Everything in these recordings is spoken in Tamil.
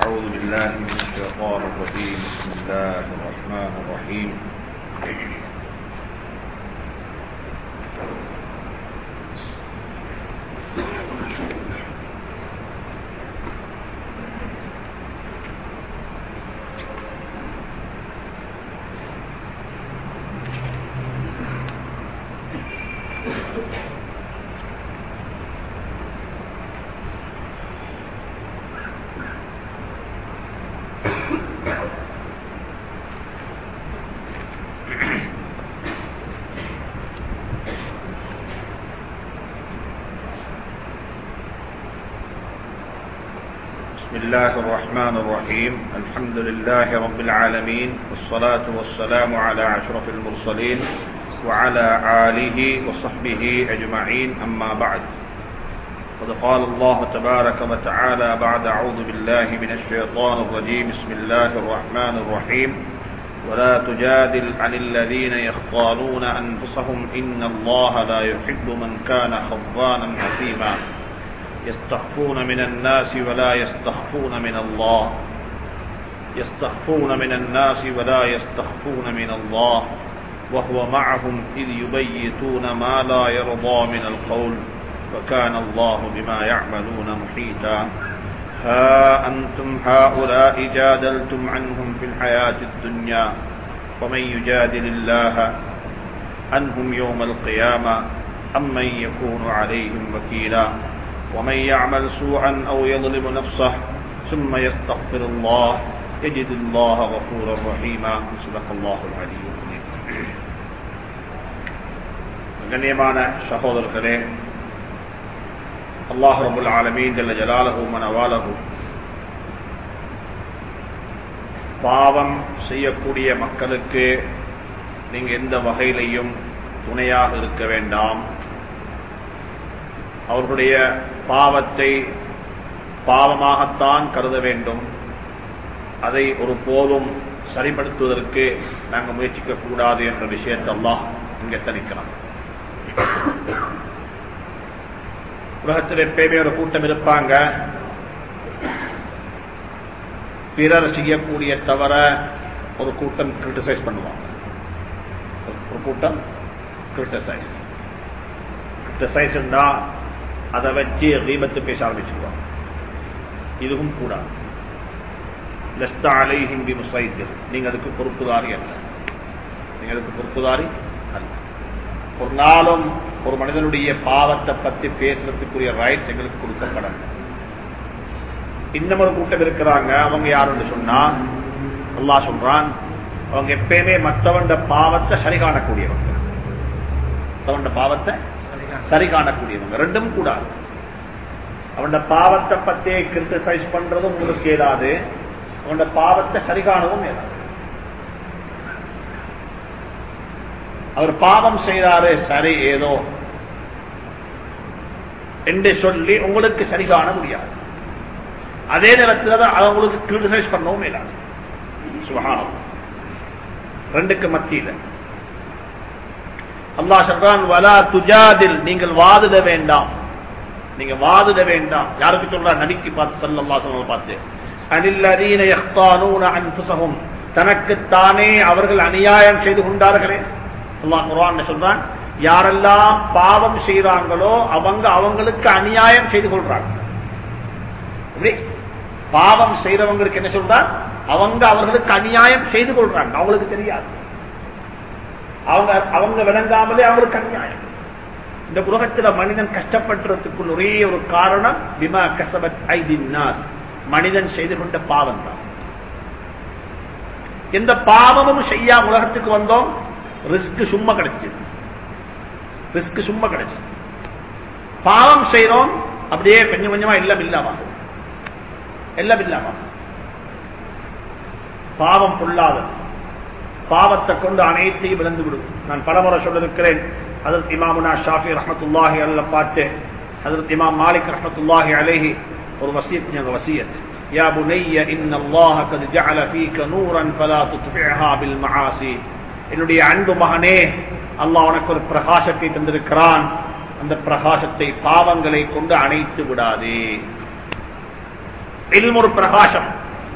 أعوذ بالله من الشيطان الرجيم بسم الله الرحمن الرحيم بسم الله الرحمن الرحيم الحمد لله رب العالمين والصلاة والسلام على أشرف المرسلين وعلى آله وصحبه أجمعين أما بعد قد قال الله تبارك وتعالى بعد أعوذ بالله من الشيطان الرجيم بسم الله الرحمن الرحيم ولا تجادل عن الذين يختانون أنفسهم إن الله لا يحب من كان خوانا أثيما يستخفون من الناس ولا يستخفون من الله يستخفون من الناس ولا يستخفون من الله وهو معهم إذ يبيتون ما لا يرضى من القول وكان الله بما يعملون محيطا ها أنتم هؤلاء جادلتم عنهم في الحياة الدنيا ومن يجادل الله عنهم يوم القيامة أم من يكون عليهم وكيلا ومن يعمل سوءا أو يظلم نفسه ثم يستغفر الله يجد الله غفورا رحيما صدق الله العلي العظيم. கண்ணியமான சகோதரர்களே, அல்லாஹ் ரப்பல் ஆலமீன் ஜல்ல ஜலாலுஹு வ நவாலுஹு பாவம் செய்யக்கூடிய மக்களுக்கு நீங்க எந்த வகையிலையும் துணையாக இருக்க வேண்டாம். அவர்களுடைய பாவத்தை பாவமாகத்தான் கருத வேண்டும். அதை ஒரு போதும் சரிப்படுத்துவதற்கு நாங்கள் முயற்சிக்க கூடாது என்ற விஷயத்தை அல்லாஹ் இங்கே தணிக்கிறான். உலகத்தில் எப்பயுமே ஒரு கூட்டம் இருப்பாங்க, பிறர் செய்யக்கூடிய தவிர ஒரு கூட்டம் கிரிட்டிசைஸ் பண்ணுவாங்க. ஒரு கூட்டம் கிரிட்டிசைஸ் அதை வச்சு கீபத்து பேச ஆரம்பிச்சுடுவாங்க. இதுவும் கூடாது. லஸ்த அலைஹிம் பிமுஸைத்திர், நீங்க அதுக்கு பொறுப்புதாரி அல்ல. நீங்க அதுக்கு பொறுப்புதாரி அல்ல. ஒரு நாளும் ஒரு மனிதனுடைய பாவத்தை பற்றி பேசுறதுக்குரிய ரைட்ஸ் எங்களுக்கு கொடுக்கப்படல. இன்னும் ஒரு கூட்டம் இருக்கிறாங்க, அவங்க யாருன்னு சொன்னா அல்லாஹ் சொல்றான், அவங்க எப்பயுமே மற்றவண்ட பாவத்தை சரி காணக்கூடியவங்க. மற்றவண்ட பாவத்தை சரி காணக்கூடியவங்க. ரெண்டும் கூடாது. அவன் பாவத்தை பத்தி கிரிட்டிசைஸ் பண்றதும் உங்களுக்கு ஏதாவது, அவன் பாவத்தை சரி காணவும் ஏதாவது. அவர் பாவம் செய்யறாரு, சரி ஏதோ என்று சொல்லி உங்களுக்கு சரி காண முடியாது. அதே நேரத்தில் அவங்களுக்கு கிரிட்டிசைஸ் பண்ணவும் இல்லாது. சுபஹானல்லாஹ். ரெண்டுக்கு மத்தியில அல்லாஹ் சொல்றான், வலா துஜாதில், நீங்கள் வாதிட வேண்டாம். நீங்க வாதிட வேண்டாம். யாருக்கு சொல்றான்? நபிக்கு பார்த்து, ஸல்லல்லாஹு அலைஹி வஸல்லம் பார்த்து, அனில்லதீன யக்தானூன அன்ஃபுஸஹும், தனக்குத்தானே அவர்கள் அநியாயம் செய்து கொண்டார்களே. அல்லாஹ் குர்ஆன்ல சொல்றான், யாரெல்லாம் பாவம் செய்றாங்களோ அவங்க அவங்களுக்கு அநியாயம் செய்து கொள்றாங்க. பாவம் செய்றவங்களுக்கு என்ன சொல்றான்? அவங்க அவர்களுக்கு அநியாயம் செய்து கொள்றாங்க. அவங்களுக்கு தெரியாது, அவங்க விளங்காமலே அவங்களுக்கு அநியாயம். இந்த உலகத்தில் மனிதன் கஷ்டப்படுறதுக்கு ஒரே ஒரு காரணம், பிமா கஸபத் ஐதின் நாஸ், மனிதன் செய்து கொண்ட பாவம் தான். எந்த பாவமும் செய்யா உலகத்துக்கு வந்தோம், ரிஸ்க் சும்மா கிடைச்சது. ரிஸ்க் சும்மா கிடைச்சது. பாவம் செய்யறோம், அப்படியே கொஞ்சம் கொஞ்சமா எல்லாம் இல்லாம எல்லாம் இல்லாம. பாவம் பொல்லாத, பாவத்தை கொண்டு அனைத்தையும் விளந்து விடும். நான் பலமுறை சொல்லிருக்கிறேன், ஹஜ்ரத் இமாமுனா ஷாஃபி ரஹ்மத்துல்லாஹி அலைஹி பார்த்து ஹஜ்ரத் இமாம் மாலிக் ரஹ்மத்துல்லாஹி அலைஹி ஒரு வசியத், யா புனைய இன்னல்லாஹ கத் ஜஅல ஃபீக நூரன் ஃபலா துத்ஃபிஹா பில் மஆசி, என்னுடைய அன்பு மகனே, அல்லாஹ் உனக்கு ஒரு பிரகாசத்தை தந்திருக்கிறான், அந்த பிரகாசத்தை பாவங்களை கொண்டு அணைத்து விடாதே. இல்ம் ஒரு பிரகாசம்,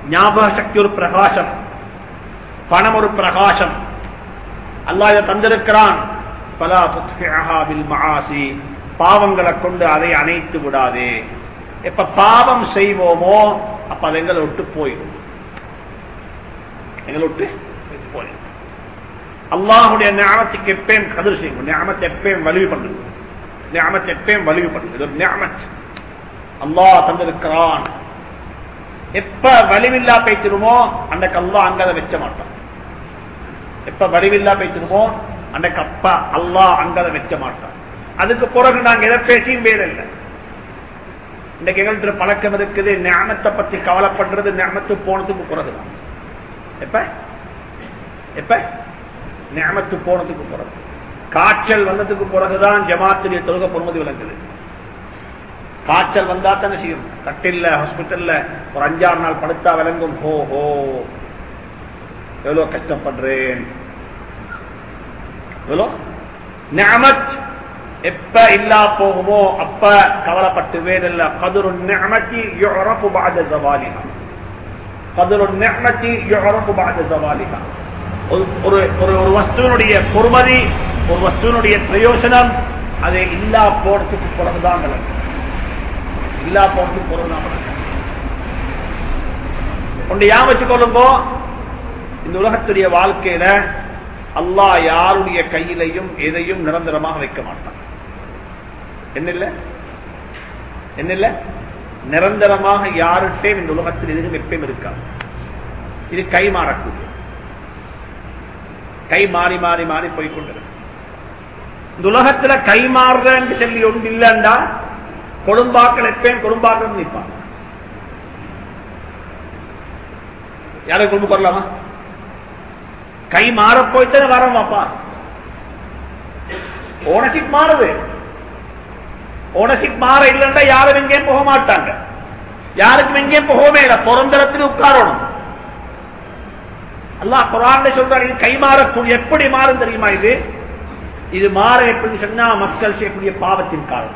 ஞாபக சக்தி ஒரு பிரகாசம், பணம் ஒரு பிரகாசம். அல்லாஹ் இதை தந்திருக்கிறான். ஃபலா துத்ஃபிஅஹா பில் மஆசி, பாவங்களை கொண்டு அதை அணைத்து விடாதே. எப்ப பாவம் செய்வோமோ அப்ப அது எங்களை விட்டு போயிடும், எங்களை விட்டு போயிடும். அல்லாஹுடைய நிஅமத்துக்கு எப்பயும் கதிர் செய்யும், நிஅமத்தை எப்பயும் வலிவு பண்ணுது, நிஅமத்தை எப்பயும் வலிவு பண்ணுது. இது ஒரு நிஅமத் அல்லாஹ் தந்திருக்கிறான். எப்ப வலிவில்லா பேச்சிருமோ அன்றைக்கு அல்லாஹ் அங்க அதை வச்ச மாட்டான். எப்ப வலிவில்லா பேச்சிருமோ அன்றைக்கு அப்பா அல்லாஹ் அங்க அதை வச்ச மாட்டான். அதுக்கு பிறகு நாங்க எதை பேசியும் வேற இல்லை. இன்னைக்கு எங்கள்கிட்ட பழக்கம் இருக்குது, நிஅமத்தை பத்தி கவலைப்படுறது நிஅமத்து போனதுக்கு பிறகுதான். எப்ப எப்ப நிஅமத்து போனதுக்கு பிறகு, காய்ச்சல் வந்ததுக்கு பிறகுதான் ஜமாத்துடைய தொழுகை பொறுமதி விளங்குது. காய்ச்சல் வந்தா தானே செய்யும், கட்டில்ல ஹாஸ்பிட்டல்ல ஒரு 5-6 நாள் படுத்தா விளங்கும். ஹோ எவ்வளவு கஷ்டப்படுறேன், எவ்வளோ நிஅமத் எப்ப இல்லா போகுமோ அப்ப கவலைப்பட்டு வேறில்ல. கதுரு நிஅமத்தி யுஅரஃபு பஅத ஸவாலிஹா, கதுரு நிஅமத்தி யுஅரஃபு பஅத ஸவாலிஹா. ஒரு வஸ்துவினுடைய பொறுமதி, ஒரு வஸ்துவினுடைய பிரயோஜனம் அது இல்லா போறதுக்கு பிறகுதான் நடக்கும், இல்லா போறதுக்கு பிறகுதான் நடக்கும். ஒன்று ஞாபகம் வச்சுக்கொள்ளுங்கோ, இந்த உலகத்துடைய வாழ்க்கையில அல்லாஹ் யாருடைய கையிலையும் எதையும் நிரந்தரமாக வைக்க மாட்டான். என்ன நிரந்தரமாக யாருட்டையும் இந்த உலகத்தில் எதுவும் எப்பயும் இருக்காது. இது கை மாறக்கூடிய, கை மாறி மாறி மாறி போய்கொண்டிருக்கு. இந்த உலகத்துல கை மாறுறன்னு சொல்லி ஒன்று இல்லைண்டா கொடும்பாக்கள் எப்பயும் கொடும்பாக்கள் நிற்பாங்க. யாரை கொண்டு போடலாமா? கை மாற போயிட்டு வரவாப்பா. ஓனர்ஷிப் மாறுது, ஓனர்ஷிப் மாற இல்லைன்னா யாரும் எங்கேயும் போக மாட்டாங்க, யாருக்கும் எங்கேயும் போகவே இல்லை, பொறந்தரத்தில் உட்காரணும். அல்லாஹ் குர்ஆன்ல சொல்றாரு, இது கை மாறக்கூடிய. எப்படி மாறும் தெரியுமா? இது மாற எப்படி சொன்னா மக்கள் செய்யக்கூடிய பாவத்தின் காரணம்.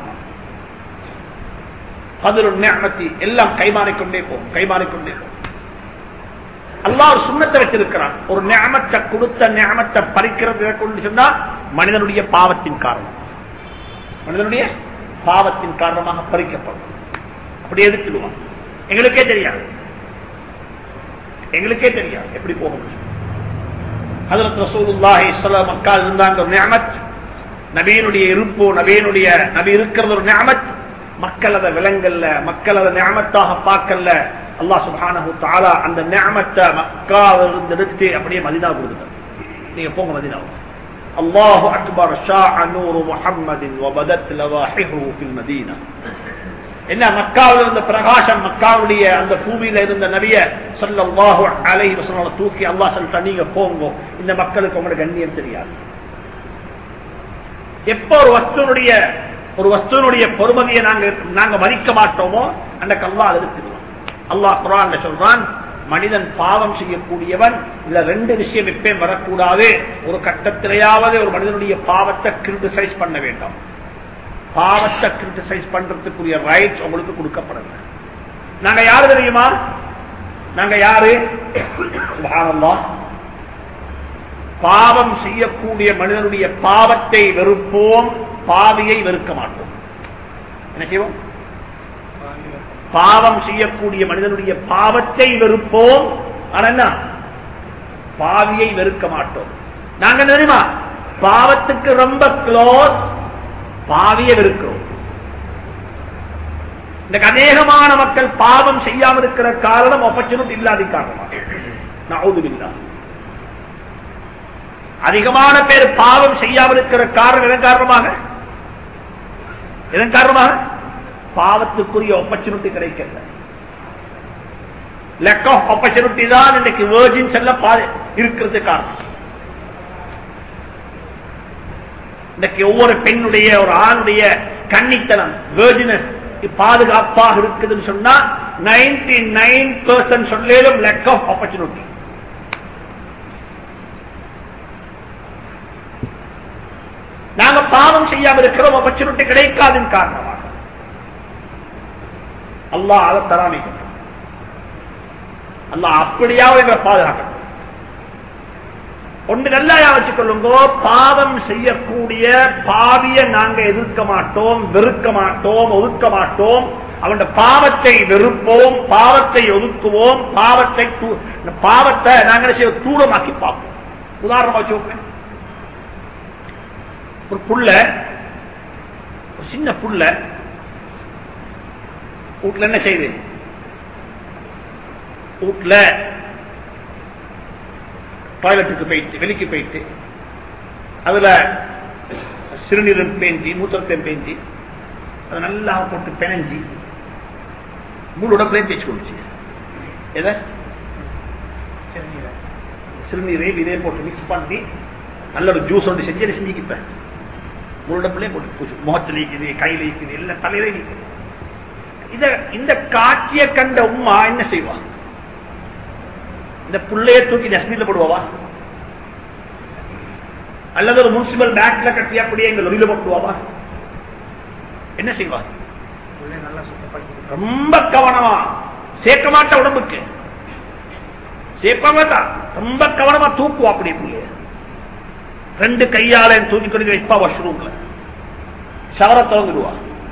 கதுரு நிஅமத்தி எல்லாம் கைமாறிக்கொண்டே போகும், கைமாறிக்கொண்டே போகும். அல்லாஹ் ஒரு சுன்னத்தை வச்சிருக்கிறான். ஒரு நிஅமத்தை கொடுத்த நிஅமத்தை பறிக்கிறது கொண்டு சொன்னா மனிதனுடைய பாவத்தின் காரணம், மனிதனுடைய பாவத்தின் காரணமாக பறிக்கப்படும். அப்படி எடுத்துடுவான். எங்களுக்கே தெரியாது, எங்களுக்கே தெரியாது எப்படி போகும். ஹஜ்ரத் ரசூலுல்லாஹி ஸல்லல்லாஹு அலைஹி வஸல்லம் இருந்தாங்க. ஒரு நிஅமத், நபியினுடைய இருப்பு, நபி இருக்கிறது ஒரு நிஅமத். மக்கள் அதை விளங்கல்ல, மக்கள் அதை நிஅமத்தாக பார்க்கல. அல்லாஹ் சுப்ஹானஹு வ தஆலா அந்த நிஅமத்தை மக்காவிலிருந்து எடுத்து அப்படியே மதீனா கொடுத்தார். நீங்க போங்க மதீனா. அல்லாஹு அக்பர் ஷாஅ நூரு முஹம்மதின் வ பதத் லவாஹிஹு ஃபில் மதீனா. என்ன மக்காவில் இருந்த பிரகாசம், மக்காவுடைய அந்த பூமியில இருந்த நபியை ஸல்லல்லாஹு அலைஹி வஸல்லம் தூக்கி அல்லாஹ் சொல்லிட்டா, நீங்க போங்க, இந்த மக்களுக்கு உங்களோட கண்ணியம் தெரியாது. எப்ப ஒரு வஸ்துனுடைய பொறுமதியை நாங்க மதிக்க மாட்டோமோ அந்த அல்லாஹ் எடுத்துடுவோம். அல்லாஹ் குர்ஆன்ல சொல்றான், மனிதன் பாவம் செய்யக்கூடியவன். இதுல 2 விஷயம் எப்பயும் வரக்கூடாது. ஒரு கட்டத்திலேயாவது ஒரு மனிதனுடைய பாவத்தை கிரிட்டிசைஸ் பண்ண வேண்டாம். பாவத்தை கிரிட்டிசைஸ் பண்றதுக்குரிய ரைட்ஸ் உங்களுக்கு கொடுக்கப்படல. நாங்க யாரு தெரியுமா? நாங்க யாரு? சுப்ஹானல்லாஹ். பாவம் செய்யக்கூடிய மனிதனுடைய பாவத்தை வெறுப்போம், பாவியை வெறுக்க மாட்டோம். என்ன செய்வோம்? பாவம் செய்யக்கூடிய மனிதனுடைய பாவத்தை வெறுப்போம், ஆனா என்ன, பாவியை வெறுக்க மாட்டோம். நாங்க தெரியுமா, பாவத்துக்கு ரொம்ப க்ளோஸ், பாவியை வெறுக்கிறோம். இந்த அநேகமான மக்கள் பாவம் செய்யாமல் இருக்கிற காரணம் ஆப்பர்ச்சுனிட்டி இல்லாத காரணமாக. நஊது பில்லாஹ். அதிகமான பேர் பாவம் செய்யாமல் இருக்கிற காரணம் எதன் காரணமாக? பாவத்துக்குரிய ஆப்பர்ச்சுனிட்டி கிடைக்கல. லேக் ஆஃப் ஆப்பர்ச்சுனிட்டி தான் இன்னைக்கு வெர்ஜின்ஸ் எல்லாம் இருக்கிறது காரணம். இன்னைக்கு ஒவ்வொரு பெண்ணுடைய, ஒரு ஆணுடைய கன்னித்தனம், வெர்ஜினஸ் பாதுகாப்பாக இருக்குதுன்னு சொன்னா 99% சொல்லும் லேக் ஆஃப் ஆப்பர்ச்சுனிட்டி. நாங்க பாவம் செய்யாமல் இருக்கிறோம், ஆப்பர்ச்சுனிட்டி கிடைக்காதின் காரணமாக. அல்லாஹ் அதை தராமிக்கணும். அல்லாஹ் அப்படியாவது எங்களை பாதுகாக்கணும். ஒன்று நல்லா வச்சுக் கொள்ளுங்க, பாவம் செய்யக்கூடிய பாவிய நாங்க எதிர்க்க மாட்டோம், வெறுக்க மாட்டோம், ஒதுக்க மாட்டோம். அவன் பாவத்தை வெறுப்போம், பாவத்தை ஒதுக்குவோம், பாவத்தை நாங்க தூரமாக்கி பார்ப்போம். உதாரணமா வச்சு ஒரு புள்ள, ஒரு சின்ன புள்ள வீட்டுல என்ன செய்யுது, வீட்டுல டாய்லெட்டுக்கு போயிட்டு வெளிக்கு போயிட்டு அதுல சிறுநீரம் பேஞ்சி மூத்திரத்தையும் பேஞ்சி அதை நல்லா போட்டு பிணைஞ்சி முழு உடம்புலையும் தேய்ச்சி கொடுச்சு. எதை சிறுநீரை இதே போட்டு மிக்ஸ் பண்ணி நல்ல ஒரு ஜூஸ் ஒன்று செஞ்சு செஞ்சுக்கிப்பேன். முழு உடம்புலையும் போட்டு முகத்தில் இருக்குது, கையில் இருக்குது, எல்லாம் தலையில இருக்குது. இந்த காட்சியை கண்ட உம்மா என்ன செய்வாங்க? இந்த புள்ளைய தூக்கி டஸ்ட்பின்ல போடுவா, அல்லது ஒரு முனிசிபல் பேக்ல கட்டி அப்படியே எங்க லொரியில போட்டுவாவா? என்ன செய்வா? ரொம்ப கவனமா சேர்க்க மாட்டா, உடம்புக்கு சேர்க்க மாட்டா, ரொம்ப கவனமா தூக்குவா. அப்படி புள்ளைய ரெண்டு கையால தூக்கி கொண்டு வைப்பா. வாஷ்ரூம்ல ஷவரை திறந்துடுவா,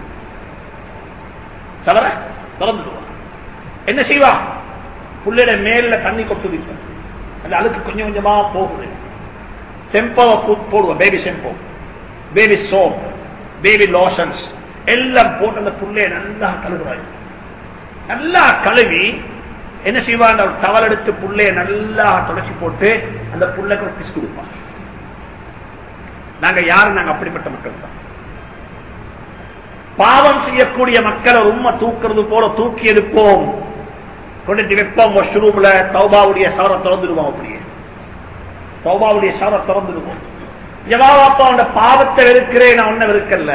ஷவரை திறந்துடுவா. என்ன செய்வா? புள்ளையோட மேல தண்ணி கொட்டு, அந்த அழுக்கு கொஞ்சம் கொஞ்சமா போகுது. செம்பாவை போடுவோம், baby shampoo, baby soap, baby lotions எல்லாம் போட்டு அந்த புள்ளைய நல்லா கழுவுறாரு. நல்லா கழுவி என்ன செய்வா? அந்த டவல் எடுத்து புள்ளைய நல்லா தொடச்சி போட்டு அந்த புள்ளைக்கு ஒரு கிஸ் கொடுப்பான். நாங்க யாரு? நாங்க அப்படிப்பட்ட மக்கள் தான். பாவம் செய்யக்கூடிய மக்களை உண்மை தூக்குறது போல தூக்கி எடுப்போம், கொண்டு வைப்போம் வாஷ்ரூம்ல. தௌபாவுடைய சவரை திறந்துடுவோம், அப்படியே தௌபாவுடைய சவரை திறந்துடுவோம். ஜவாப்பா அவனோட பாவத்தை வெறுக்கிறேன், நான் ஒன்ன வெறுக்கல.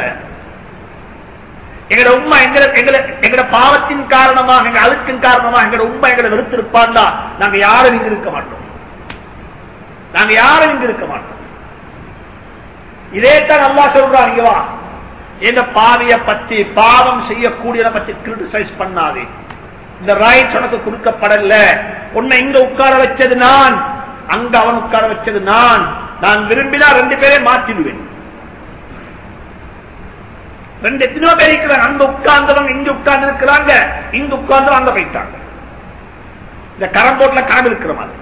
எங்கட உண்மை எங்கட பாவத்தின் காரணமாக, எங்க அழுக்கின் காரணமாக எங்கட உண்மை எங்களை வெறுத்திருப்பாண்டா நாங்க யாரும் இங்க இருக்க மாட்டோம், நாங்க யாரும் இங்க இருக்க மாட்டோம். இதே தான் அல்லாஹ் சொல்றான், இங்க வா, இந்த பாவிய பத்தி, பாவம் செய்யக்கூடியதை பத்தி கிரிட்டிசைஸ் பண்ணாதே. இந்த ரைட்ஸ் உனக்கு கொடுக்கப்படல. உன்னை இங்க உட்கார வச்சது நான், அங்க அவன் உட்கார வச்சது நான். நான் விரும்பினா ரெண்டு பேரே மாற்றிடுவேன். ரெண்டு எத்தனையோ பேர் இருக்கிறாங்க, அங்க உட்கார்ந்தவங்க இங்க உட்கார்ந்து இருக்கிறாங்க, இங்க உட்கார்ந்தவங்க அங்க போயிட்டாங்க. இந்த கரம்போட்ல கரம் இருக்கிற மாதிரி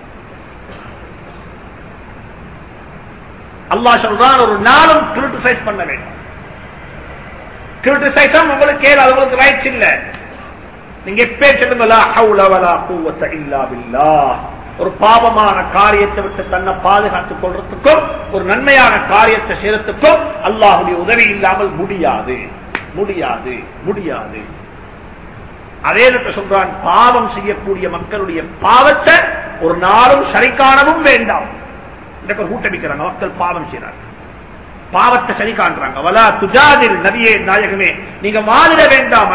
அல்லாஹ் சொல்றான், ஒரு நாளும் கிரிட்டிசைஸ் பண்ண வேண்டும். கிரிட்டிசைஸும் உங்களுக்கு ஏதாவது, உங்களுக்கு ரைட்ஸ் இல்ல. நீங்க எப்பே சொல்லுங்க, லா ஹவுல வலா குவத்த இல்லா பில்லாஹ். ஒரு பாவமான காரியத்தை விட்டு தன்னை பாதுகாத்துக் கொள்றதுக்கும் ஒரு நன்மையான காரியத்தை செய்யறதுக்கும் அல்லாஹுடைய உதவி இல்லாமல் முடியாது, முடியாது, முடியாது. அதே சொல்றான், பாவம் செய்யக்கூடிய மக்களுடைய பாவத்தை ஒரு நாளும் சரி காணவும் வேண்டாம். இந்த கூட்டமிக்கிறாங்க, மக்கள் பாவம் செய்யறாங்க, பாவத்தை சரி காண்றாங்க. வலா துஜாதில், நபியே நாயகமே நீங்க வாதிட வேண்டாம்.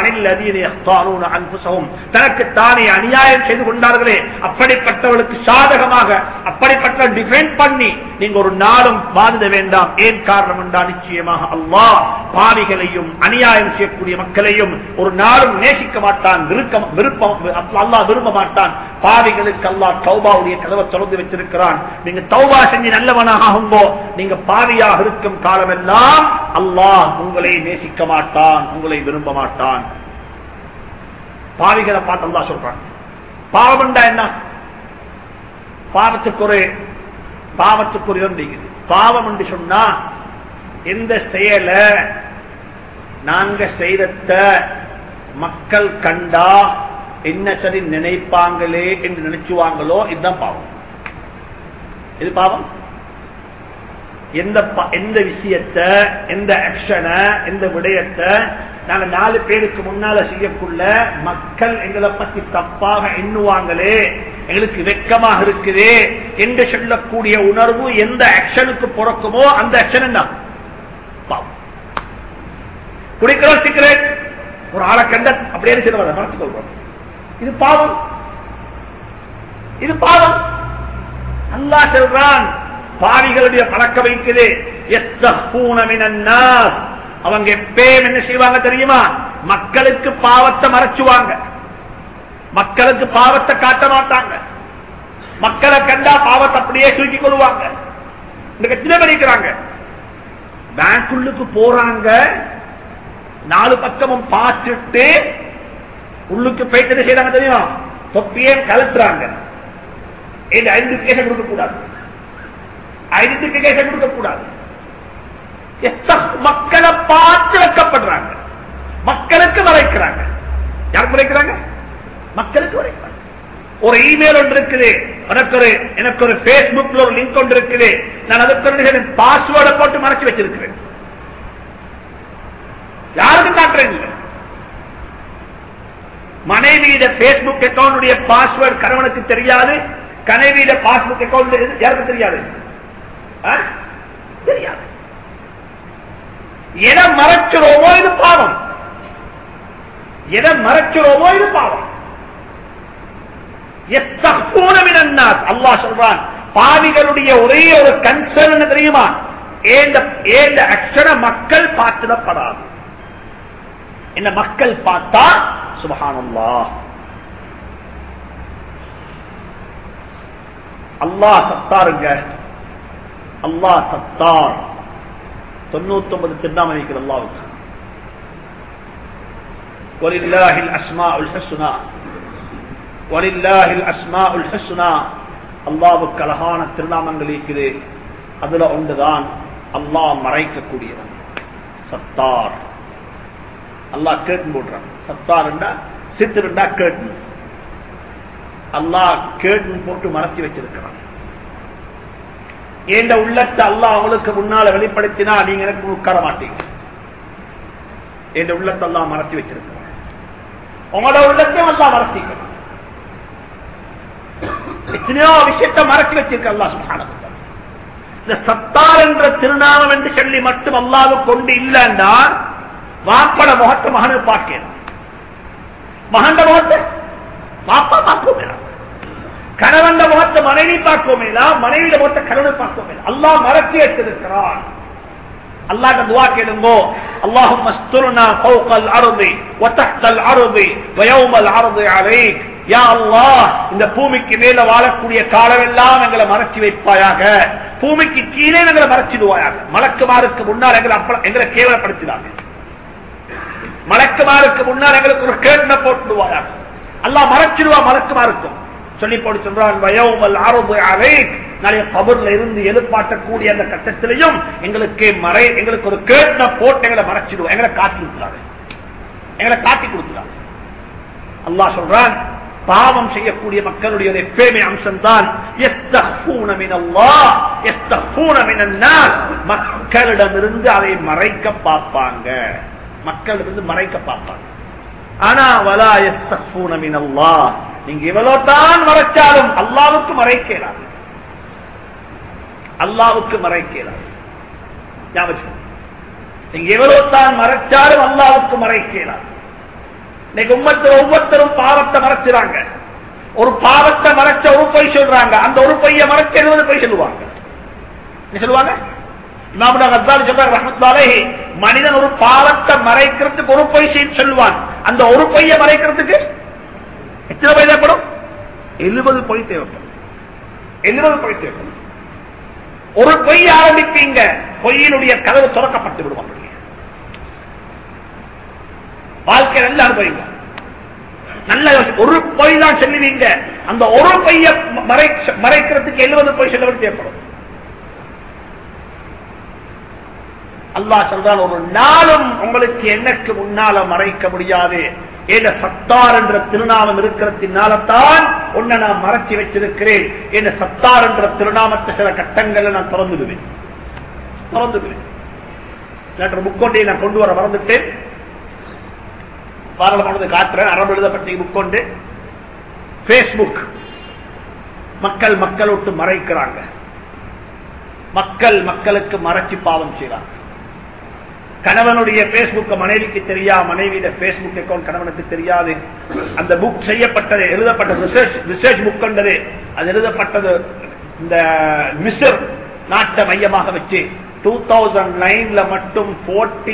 தனக்கு தானே அநியாயம் செய்து கொண்டார்களே, அப்படிப்பட்டவர்களுக்கு சாதகமாக அப்படிப்பட்ட டிஃபெண்ட் பண்ணி நீங்க ஒரு நாளும் வாதிட வேண்டாம். ஏன் காரணம் என்றால், நிச்சயமாக அல்லாஹ் பாவிகளையும் அநியாயம் செய்யக்கூடிய மக்களையும் ஒரு நாளும் நேசிக்க மாட்டான், அல்லாஹ் விரும்ப மாட்டான். பாவிகளுக்கு அல்லாஹ் தௌபாவுடைய கதவை திறந்து வச்சிருக்கிறான். நீங்க தௌபா செஞ்சு நல்லவனாக ஆகும்போ, நீங்க பாவியாக இருக்கும் காலமெல்லாம் அல்லாஹ் உங்களை நேசிக்க மாட்டான், உங்களை விரும்ப மாட்டான். பாவிகளை பார்த்து அல்லாஹ் சொல்றான், பாவம் என்றா என்ன? பாவத்துக்கு ஒரு இருந்தீங்க. பாவம் என்று சொன்னா, எந்த செயல நாங்க செய்த மக்கள் கண்டா என்ன சரி நினைப்பாங்களே என்று நினைச்சுவாங்களோ, இதுதான் பாவம். இது பாவம். எந்த விஷயத்தை, எந்த ஆக்ஷனை, எந்த விடயத்தை நாங்க 4 பேருக்கு முன்னால செய்யக்குள்ள மக்கள் எங்களை பத்தி தப்பாக எண்ணுவாங்களே, எங்களுக்கு வெட்கமாக இருக்குதே என்று சொல்லக்கூடிய உணர்வு எந்த ஆக்ஷனுக்கு பிறக்குமோ அந்த ஆக்ஷன் என்ன? பாவம். குடிக்கிற சிகரெட் ஒரு ஆளை கண்ட அப்படியே செய்வாங்க, மனசு கொள்றோம், இது பாவம், இது பாவம். அல்லாஹ் சொல்றான், பாவிகளுடைய பழக்க வைக்குது. அவங்க எப்பயும் என்ன செய்வாங்க தெரியுமா? மக்களுக்கு பாவத்தை மறைச்சுவாங்க. மக்களுக்கு பாவத்தை காட்ட மாட்டாங்க. மக்களை கண்டா பாவத்தை அப்படியே தூக்கிக் கொள்வாங்க. எத்தனை பேர் இருக்கிறாங்க? பேங்குள்ளுக்கு போறாங்க, 4 பக்கமும் பார்த்துட்டு உள்ளுக்கு போயிட்டு செய்யறாங்க தெரியுமா? தொப்பியே கலட்டுறாங்க. ஐடென்டிபிகேஷன் கொடுக்கக்கூடாது, ஐடென்டிபிகேஷன் கொடுக்கக்கூடாது. மக்களை பார்த்து வைக்கப்படுறாங்க, மக்களுக்கு மறைக்கிறாங்க. யாருக்கு மறைக்கிறாங்க? மக்களுக்கு மறைக்கிறாங்க. ஒரு இமெயில் ஒன்று இருக்குது, எனக்கு ஒரு பேஸ்புக்ல ஒரு லிங்க் ஒன்று இருக்குது, நான் அதுக்கு பாஸ்வேர்டை போட்டு மறைச்சு வச்சிருக்கிறேன். யாருக்கும் காட்டுறேன் இல்லை. மனைவியிட பேஸ்புக் அக்கௌண்ட் பாஸ்வேர்டு கணவனுக்கு தெரியாது, கனைவியிட பாஸ்புக் அக்கௌண்ட் யாருக்கு தெரியாது, தெரியாது. எதை மறைச்சிரோமோ இது பாவம், எதை மறைச்சிரோமோ இது பாவம். அல்லாஹ் சொல்றான், பாவிகளுடைய ஒரே ஒரு கன்சர்ன் தெரியுமா? ஏந்த அக்ஷர மக்கள் பார்த்திடப்படாது. என்ன மக்கள் பார்த்தா சுப்ஹானல்லாஹ். அல்லாஹ் சத்தாருங்க, அல்லாஹ் சத்தார். 99 திருநாமம் இருக்கிற அல்லாஹ்வுக்கு. வலில்லாஹில் அஸ்மாஉல் ஹுஸ்னா, வலில்லாஹில் அஸ்மாஉல் ஹுஸ்னா. அல்லாஹ்வுக்கு அழகான திருநாமங்கள் இருக்குது. அதுல ஒன்றுதான் அல்லாஹ் மறைக்கக்கூடியவன், சத்தார். அல்லாஹ் கேட்டு போடுறான். சத்தார்ண்டா சித்திரண்டா கேட்டு. அல்லாஹ் கேட்டு போட்டு மறைச்சி வச்சிருக்கிறான். எந்த உள்ளத்தை அல்லாஹ் அவங்களுக்கு முன்னால வெளிப்படுத்தினா நீங்க எனக்கு உட்கார மாட்டீங்க. எந்த உள்ளத்தை அல்லாஹ் மறைச்சி வச்சிருக்கிறான். உங்களோட உள்ளத்தையும் அல்லாஹ் மறைச்சிக்கிறான். எத்தனையோ விஷயத்தை மறைச்சி வச்சிருக்க அல்லாஹ் சுப்ஹானஹு வ தஆலா. இந்த சத்தார் என்ற திருநாமம் என்று சொல்லி மட்டும் அல்லாஹ் கொண்டு இல்லைன்னா வாப்பட முகத்தை மகனை பார்க்கலாம், மகண்ட முகத்தை வாப்பா பார்க்கவே, கணவன் முகத்தை மனைவி பார்க்கோமேலா, மனைவியில முகத்தை கணவன் பார்க்கோமே. அல்லாஹ் மறைச்சி வைத்திருக்கிறான். அல்லாஹ் துஆ கேளுங்கோ, அல்லாஹும்ம அஸ்துர்னா ஃபௌகல் அர்தி வ தஹ்தல் அர்தி வ யௌமல் அர்தி அலைக். யா அல்லாஹ், இந்த பூமிக்கு மேல வாழக்கூடிய காலமெல்லாம் எங்களை மறைச்சி வைப்பாயாக, பூமிக்கு கீழே எங்களை மறைச்சிடுவாயாக. மலக்குமாருக்கு முன்னால் எங்களை கேவலப்படுத்தினாங்க, மலக்குமாருக்கு முன்னால் எங்களுக்கு ஒரு கேட்ன போட்டுடுவாயாக. அல்லாஹ் மறைச்சிடுவா மலக்குமாருக்கும் சொல்லி போட்டு சொல்றான், வயௌமல் அர்தி அலைக். நாளைய கபர்ல இருந்து எழுப்பாட்டக்கூடிய அந்த கட்டத்திலையும் எங்களுக்கு ஒரு கேட்ன போட்டு எங்களை மறைச்சிடுவோம், எங்களை காட்டி கொடுக்கிறாங்க, எங்களை காட்டி கொடுக்கிறாங்க. அல்லாஹ் சொல்றான், பாவம் செய்யக்கூடிய மக்களுடைய எப்பயுமே அம்சம் தான் மக்களிடமிருந்து அதை மறைக்க பார்ப்பாங்க, மக்களிடமிருந்து மறைக்க பார்ப்பாங்க. ஆனா வலா யஸ்தக்ஃபூன மினல்லாஹ், நீங்க எவ்வளவு தான் மறைச்சாலும் அல்லாஹ்வுக்கு மறைக்கிறார், அல்லாஹ்வுக்கு மறைக்கிறார். நீங்க எவ்வளவு தான் மறைச்சாலும் அல்லாஹ்வுக்கு மறைக்கிறார். இன்னைக்கு உம்மத்துல ஒவ்வொருத்தரும் பாவத்தை மறைச்சுறாங்க. ஒரு பாவத்தை மறைச்ச ஒரு பொய் சொல்றாங்க, அந்த ஒரு பொய்யை மறைச்ச 70 பொய் சொல்லுவாங்க. என்ன சொல்லுவாங்க? இமாம் கஸ்ஸாலி சொல்றாங்க ரஹ்மத்துல்லாஹி அலைஹி, மனிதன் ஒரு பாவத்தை மறைக்கிறதுக்கு ஒரு பொய் சொல்லுவான், அந்த ஒரு பொய்யை மறைக்கிறதுக்கு எத்தனை பொய் தேவைப்படும்? 70 பொய் தேவைப்படும். 70 பொய் தேவைப்படும். ஒரு பொய் ஆரம்பிப்பீங்க, பொய்யினுடைய கதவு திறக்கப்பட்டு விடுவாங்க. வாழ்க்கை நல்ல அனுபவிங்க, நல்ல ஒரு பொய் தான் சொல்லுவீங்க, அந்த ஒரு பொய்ய மறைக்கிறதுக்கு 70 பொய் சொல்ல வேண்டிய தேவைப்படும். அல்லாஹ் சொல்றான், ஒரு நாளும் உங்களுக்கு எனக்கு முன்னால மறைக்க முடியாது. ஏன சத்தார் என்ற திருநாமம் இருக்கிறதுனால்தான் உன்னை நான் மறைச்சி வச்சிருக்கிறேன். என்ன சத்தார் என்ற திருநாமத்தை சில கட்டங்களை நான் திறந்துடுவேன். புக்கொண்டே நான் கொண்டு வர மறந்துட்டேன், பாராளுமன்றத்தை காட்டுறேன். அரபு எழுதப்பட்ட புக்கொண்டு பேஸ்புக் மக்கள் விட்டு மறைக்கிறாங்க, மக்களுக்கு மறைச்சி பாவம் செய்யறாங்க. கணவனுடைய பேஸ்புக் மனைவிக்கு தெரியா, மனைவியுடைய பேஸ்புக் அக்கௌண்ட் கணவனுக்கு தெரியாது. அந்த புக் செய்யப்பட்டது, எழுதப்பட்டது ரிசர்ச் புக் என்றது. அது எழுதப்பட்டது இந்த மிஸ்ர் நாட்டை மையமாக வச்சு 2009 மட்டும்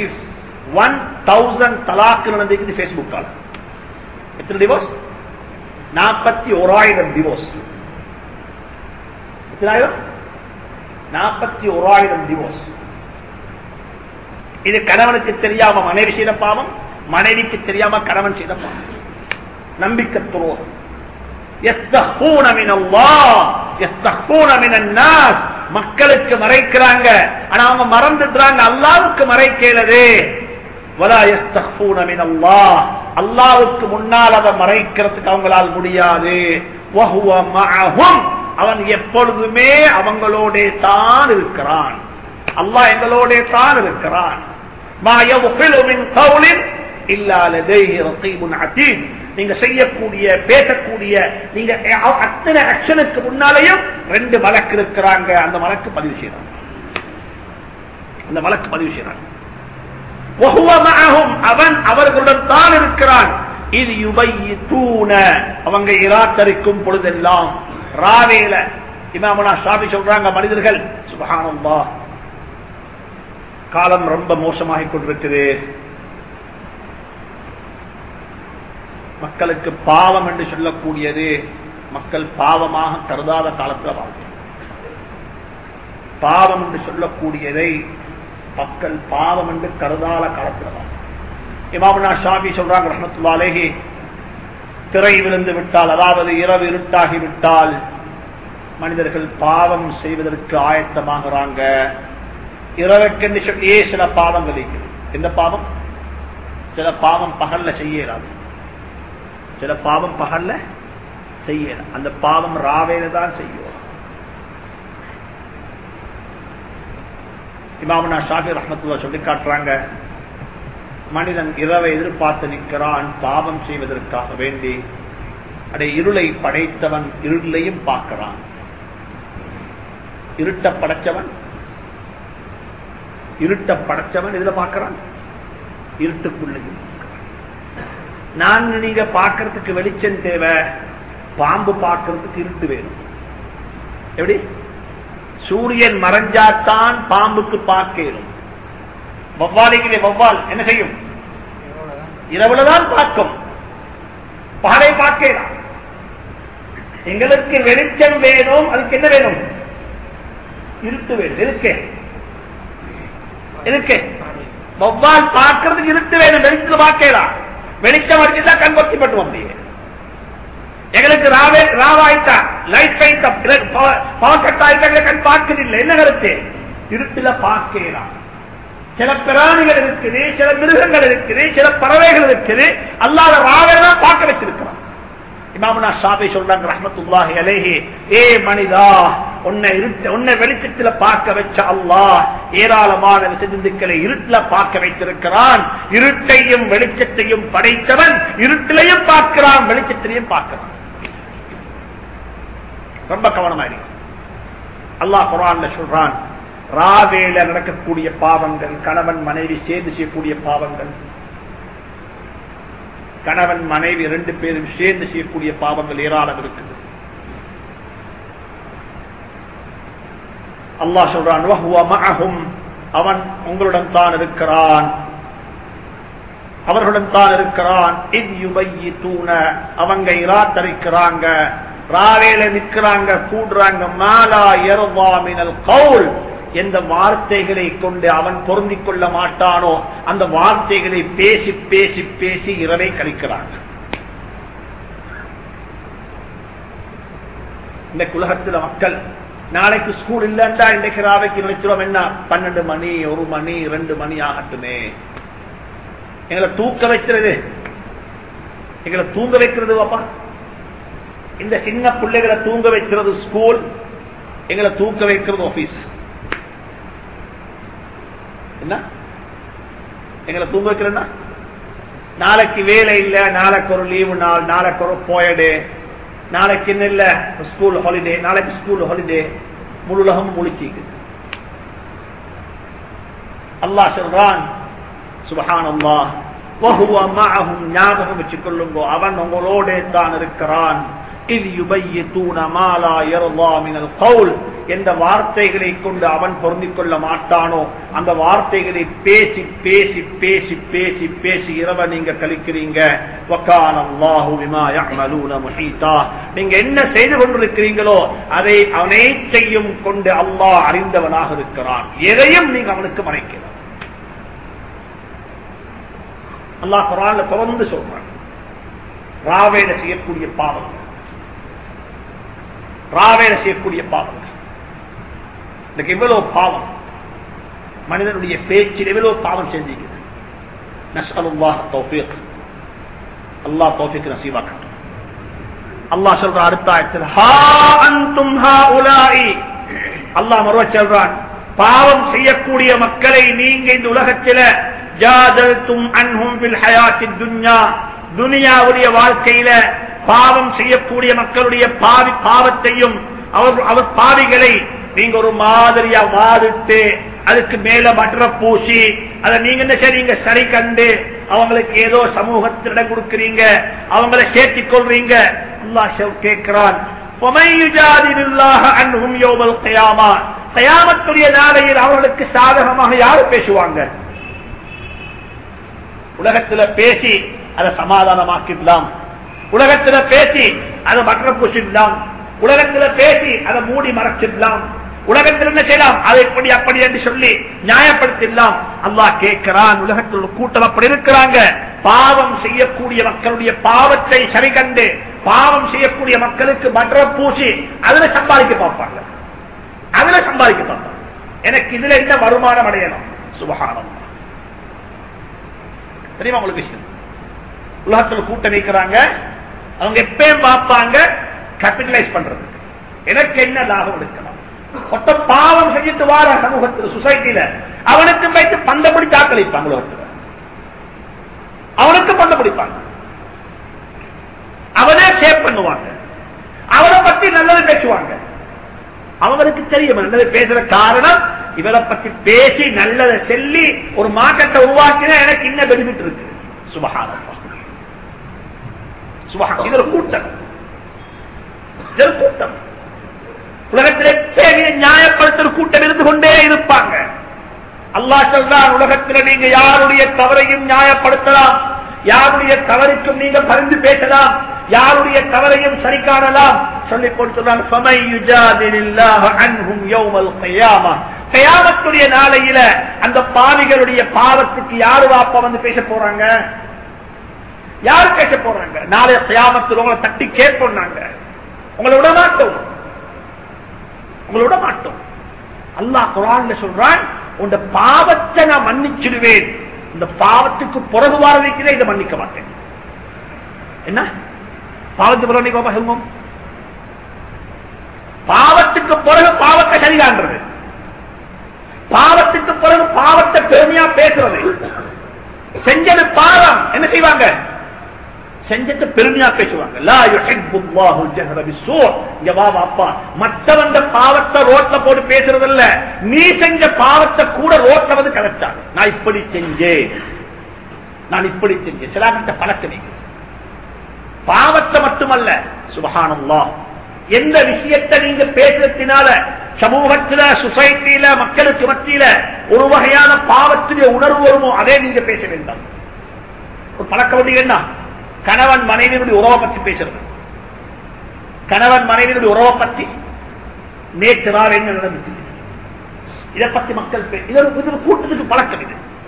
41,000 தலாக்கு நடந்திருக்குது பேஸ்புக்கால. எத்தனை டிவோர்ஸ்? 41,000 டிவோர்ஸ். 41,000 டிவோர்ஸ். இது கணவனுக்கு தெரியாம மனைவி செய்த பாவம், மனைவிக்கு தெரியாம கணவன் செய்த பாவம். நம்பிக்கை துரோகம். மக்களுக்கு மறைக்கிறாங்க, ஆனா அவங்க மறந்துடுறாங்க அல்லாவுக்கு மறைக்கிறது. அல்லாவுக்கு முன்னால் அதை மறைக்கிறதுக்கு அவங்களால் முடியாது. அவன் எப்பொழுதுமே அவங்களோட தான் இருக்கிறான். அல்லாஹ் எங்களோட தான் இருக்கிறான். நீங்க செய்யக்கூடிய பேசக்கூடிய நீங்க அத்தனை ஆக்ஷனுக்கு முன்னாலேயும் 2 மலக்கு இருக்கிறாங்க. அந்த மலக்கு பதிவு செய்யறாங்க. அந்த மலக்கு பதிவு செய்யறாங்க. அவன் அவர்களுடன் தான் இருக்கிறான். இது யுபையித்தூன அவங்க இராத்தரிக்கும் பொழுதெல்லாம் ராவேல. இமாமுனா ஷாஃபி சொல்றாங்க, மனிதர்கள் சுப்ஹானல்லாஹ் காலம் ரொம்ப மோசமாகிக் கொண்டிருக்குது. மக்களுக்கு பாவம் என்று சொல்லக்கூடியது மக்கள் பாவமாக கருதாத காலத்தில் வாழ்க்கை. பாவம் என்று சொல்லக்கூடியதை மக்கள் பாவம் என்று கருதாத காலத்தில் வாழ்க்கை. இமாமுனா ஷாஃபி சொல்றாங்க ரஹ்மத்துல்லாஹி அலைஹி, திரை விழுந்து விட்டால், அதாவது இரவு இருட்டாகிவிட்டால் மனிதர்கள் பாவம் செய்வதற்கு ஆயத்தமாகிறாங்க. இரவுக்கென்று சொல்லியே சில பாவங்கள் இருக்கிறது. எந்த பாவம்? சில பாவம் பகல்ல செய்யறாது, சில பாவம் பகல்ல செய்யற. அந்த பாவம் ராவேல தான் செய்யும். இமாமுனா ஷாஃபி ரஹ்மத்துல்லாஹி சொல்லி காட்டுறாங்க, மனிதன் இரவை எதிர்பார்த்து நிற்கிறான் பாவம் செய்வதற்காக வேண்டி. அடே, இருளை படைத்தவன் இருளையும் பார்க்கிறான். இருட்ட படைச்சவன் இதுல பார்க்கிறான், இருட்டுக்குள்ளையும். நான் நீங்க பார்க்கறதுக்கு வெளிச்சம் தேவை, பாம்பு பார்க்கறதுக்கு இருட்டு வேணும். எப்படி? சூரியன் மறைஞ்சாத்தான் பாம்புக்கு பார்க்கணும். வவ்வாலிகளே, வவ்வால் என்ன செய்யும்? இரவுலதான் பார்க்கும், பகலை பார்க்கலாம். எங்களுக்கு வெளிச்சம் வேணும், அதுக்கு என்ன வேணும்? இருட்டு வேணும். இருக்கு வவ்வால் பார்க்கறதுக்கு இருட்டு வேணும், வெளிச்சம் பார்க்கலாம். வெளிச்சம் அடிச்சுதான் கண் பத்தி பட்டு அப்படியே. எங்களுக்கு ராவாயிட்டா, லைட் வைத்தா, பவர் கட் ஆயிட்டா கண் பார்க்கறதில்லை. என்ன கருத்து? இருட்டுல பார்க்கலாம். சில பிராணிகள் இருக்குது, சில மிருகங்கள் இருக்குது, சில பறவைகள் இருக்குது. அல்லாஹ் ராவெல்லாம் பார்க்க வச்சிருக்கிறான். இமாமுனா ஷாஃபி சொல்றாங்க ரஹ்மத்துல்லாஹி அலைஹி, ஏ மனிதா, உன்னை வெளிச்சத்துல பார்க்க வச்ச அல்லாஹ் ஏராளமான விசேஷங்களை இருட்டுல பார்க்க வைத்திருக்கிறான். இருட்டையும் வெளிச்சத்தையும் படைத்தவன் இருட்டிலையும் பார்க்கிறான், வெளிச்சத்திலையும் பார்க்கிறான். ரொம்ப கவனமா இருக்கு. அல்லாஹ் குர்ஆன்ல சொல்றான், ராவேல நடக்கக்கூடிய பாவங்கள், கணவன் மனைவி சேர்ந்து செய்யக்கூடிய பாவங்கள், கணவன் மனைவி 2 பேரும் சேர்ந்து செய்யக்கூடிய பாவங்கள் ஏராளம் இருக்குது. அல்லாஹ் சொல்றான், வஹுவ மஅஹும், அவன் உங்களுடன் தான் இருக்கிறான், அவர்களுடன் தான் இருக்கிறான். இத் யுபையித்தூன, அவங்க இராத்தரிக்கிறாங்க, ராவேல நிற்கிறாங்க, கூடுறாங்க. மாலா யர்தா மினல் கவுல், எந்த வார்த்தைகளை கொண்டு அவன் பொருந்திக் கொள்ள மாட்டானோ அந்த வார்த்தைகளை பேசி பேசி பேசி இரவை கழிக்கிறாங்க. இந்த உலகத்தில் மக்கள் நாளைக்கு ஸ்கூல் இல்லைண்டா இன்றைக்கு ராவைக்கு நினைச்சிடும் என்ன, 12 மணி 1 மணி 2 மணி ஆகட்டுமே. எங்களை தூக்க வைக்கிறது, எங்களை தூங்க வைக்கிறது பாப்பா. இந்த சின்ன பிள்ளைகளை தூங்க வைக்கிறது ஸ்கூல், எங்களை தூக்க வைக்கிறது ஆபீஸ். என்ன எங்களை தூங்க வைக்கிறேன்னா, நாளைக்கு வேலை இல்ல, நாளைக்கு ஒரு லீவு நாள், நாளைக்கு ஒரு போயடே, நாளைக்கு என்ன இல்ல ஸ்கூல் ஹாலிடே, நாளைக்கு ஸ்கூல் ஹாலிடே, முழு உலகம் முழிச்சிக்கு. அல்லாஹ் சொல்றான் சுப்ஹானல்லாஹ், வஹுவ மஅஹும், ஞாபகம் வச்சுக் கொள்ளுங்க, அவன் உங்களோட தான் இருக்கிறான். இத் யுபையித்தூன மா லா யர்தா மினல் கவுல், எந்த வார்த்தைகளை கொண்டு அவன் பொருந்திக் கொள்ள மாட்டானோ அந்த வார்த்தைகளை பேசி பேசி பேசி பேசி பேசி இரவ நீங்க கழிக்கிறீங்க. வகான அல்லாஹு பிமா யஅமலூன முஹீதா. நீங்க என்ன செய்து கொண்டிருக்கிறீங்களோ அதை அனைத்தையும் கொண்டு அல்லாஹ் அறிந்தவனாக இருக்கிறான். எதையும் நீங்க அவனுக்கு மறைக்கிறான். அல்லாஹ் குர்ஆன்ல தொடர்ந்து சொல்றான், ராவேல செய்யக்கூடிய பாவங்கள், ராவேல செய்யக்கூடிய பாவங்கள். இன்னைக்கு எவ்வளவு பாவம், மனிதனுடைய பேச்சில் எவ்வளவு பாவம் செஞ்சிருக்கிறது. நஸ்அலுல்லாஹ் தௌஃபீக், அல்லாஹ் தௌஃபீக் நசீபாக்கட்டும். அல்லாஹ் சொல்ற அடுத்த ஆயத்தில் ஹா அன்தும் ஹாஉலாஇ, அல்லாஹ் மறுவ சொல்றான், பாவம் செய்யக்கூடிய மக்களை நீங்க இந்த உலகத்தில் ஜாதல்தும் அன்ஹும் ஃபில் ஹயாத்தித் துன்யா, துனியாவுடைய வாழ்க்கையில பாவம் செய்யக்கூடிய மக்களுடைய பாவத்தையும் அவர் பாவிகளை நீங்க ஒரு மாதிரியா வாதிட்டு அதுக்கு மேல மற்ற பூசி அதை நீங்க என்ன செய்றீங்க, சரி கண்டு அவங்களுக்கு ஏதோ சமூகத்தில் இடம் கொடுக்கிறீங்க, அவங்களை சேர்த்திக் கொள்றீங்க. அல்லாஹ் கேட்கிறான், கயாமத்துடைய நாளையில் அவர்களுக்கு சாதகமாக யாரு பேசுவாங்க? உலகத்துல பேசி அதை சமாதானமாக்கிடலாம், உலகத்துல பேசி அதை மற்ற பூசிடலாம், உலகத்துல பேசி அதை மூடி மறைச்சிடலாம், உலகத்தில் என்ன செய்யலாம், அதை இப்படி அப்படி என்று சொல்லி நியாயப்படுத்திடலாம். அல்லாஹ் கேட்கிறான், உலகத்தில் ஒரு கூட்டம் அப்படி இருக்கிறாங்க, பாவம் செய்யக்கூடிய மக்களுடைய பாவத்தை சரி கண்டு பாவம் செய்யக்கூடிய மக்களுக்கு மற்ற பூசி அதுல சம்பாதிக்க பார்ப்பாங்க, அதுல சம்பாதிக்க பார்ப்பாங்க. எனக்கு இதுல என்ன வருமானம் அடையணும்? சுபஹானல்லாஹ். தெரியுமா உங்களுக்கு விஷயம்? உலகத்தில் கூட்டம் வைக்கிறாங்க, அவங்க எப்பயும் பார்ப்பாங்க கேபிட்டலைஸ் பண்றது, எனக்கு என்ன லாபம் எடுக்கலாம். மொத்த பாவம் செஞ்சுட்டு வார சமூகத்தில் சொசைட்டியில அவனுக்கு வைத்து பந்தப்படி தாக்களிப்பாங்க, உலகத்தில் அவனுக்கு பந்த பிடிப்பாங்க, அவனே சேவ் பண்ணுவாங்க, அவனை பத்தி நல்லது பேசுவாங்க. அவங்களுக்கு தெரியும் நல்லது பேசுற காரணம், இவரை பத்தி பேசி நல்லதை சொல்லி ஒரு மாற்றத்தை உருவாக்கினா எனக்கு இன்னும் பெனிஃபிட் இருக்கு. சுபஹானல்லாஹ், சுபஹான். இது ஒரு கூட்டம், இது ஒரு கூட்டம். உலகத்திலே நியாயப்படுத்துற கூட்டம் இருந்து கொண்டே இருப்பாங்க. அல்லாஹ் சொல்றான், உலகத்தில் நீங்க யாருடைய தவறையும் நியாயப்படுத்தலாம், யாருடைய தவறுக்கும் நீங்க பரிந்து பேசலாம், யாருடைய தவறையும் சரி காணலாம். சொல்லிக் கொடுத்துள்ளான், கியாமத்துடைய நாளையில அந்த பாவிகளுடைய பாவத்துக்கு யாரு வாப்பா வந்து பேச போறாங்க? யாரு பேச போறாங்க? நாளைய கியாமத்தில் உங்களை தட்டி கேட்போம், நாங்க உங்களை விட மாட்டோம், உங்களை விட மாட்டோம். அல்லாஹ் குர்ஆன்ல சொல்றான், உங்க பாவத்தை நான் மன்னிச்சிடுவேன், இந்த பாவத்துக்கு பிறகு வார வைக்கிறேன், இதை மன்னிக்க மாட்டேன். என்ன பாவத்துக்கு பிறகு? பாவத்துக்கு பிறகு பாவத்தை சரிகான்றது, பாவத்துக்கு பிறகு பாவத்தை பெருமையா பேசுறது. செஞ்சது பாவம், என்ன செய்வாங்க? செஞ்சது பெருமையா பேசுவாங்க. லா யுஹிப்புல்லாஹு அல்-ஜஹர பிஸ்ஸூ. இங்க வா அப்பா, மற்றவங்க பாவத்தை ரோட்ல போட்டு பேசுறது இல்ல, நீ செஞ்ச பாவத்தை கூட ரோட்ல வந்து கலச்சாங்க. நான் இப்படி செஞ்சேன், நான் இப்படி செஞ்சேன். சிலாகிட்ட பழக்கம் பாவத்தை மட்டுமல்ல, சுப்ஹானல்லாஹ், எந்த விஷயத்தை நீங்க பேசுறதுனால சமூகத்தில சொசைட்டியில மக்களுக்கு மத்தியில ஒரு வகையான பாவத்திலே உணர்வு வருமோ அதே நீங்க பேச வேண்டாம். ஒரு பழக்க வேண்டிய என்ன? கணவன் மனைவியுடைய உறவை பற்றி பேசுறது, கணவன் மனைவியுடைய உறவை பற்றி நேற்று நாள் என்ன நடந்துச்சு இதை பற்றி மக்கள் இது ஒரு கூட்டத்துக்கு பழக்கம்,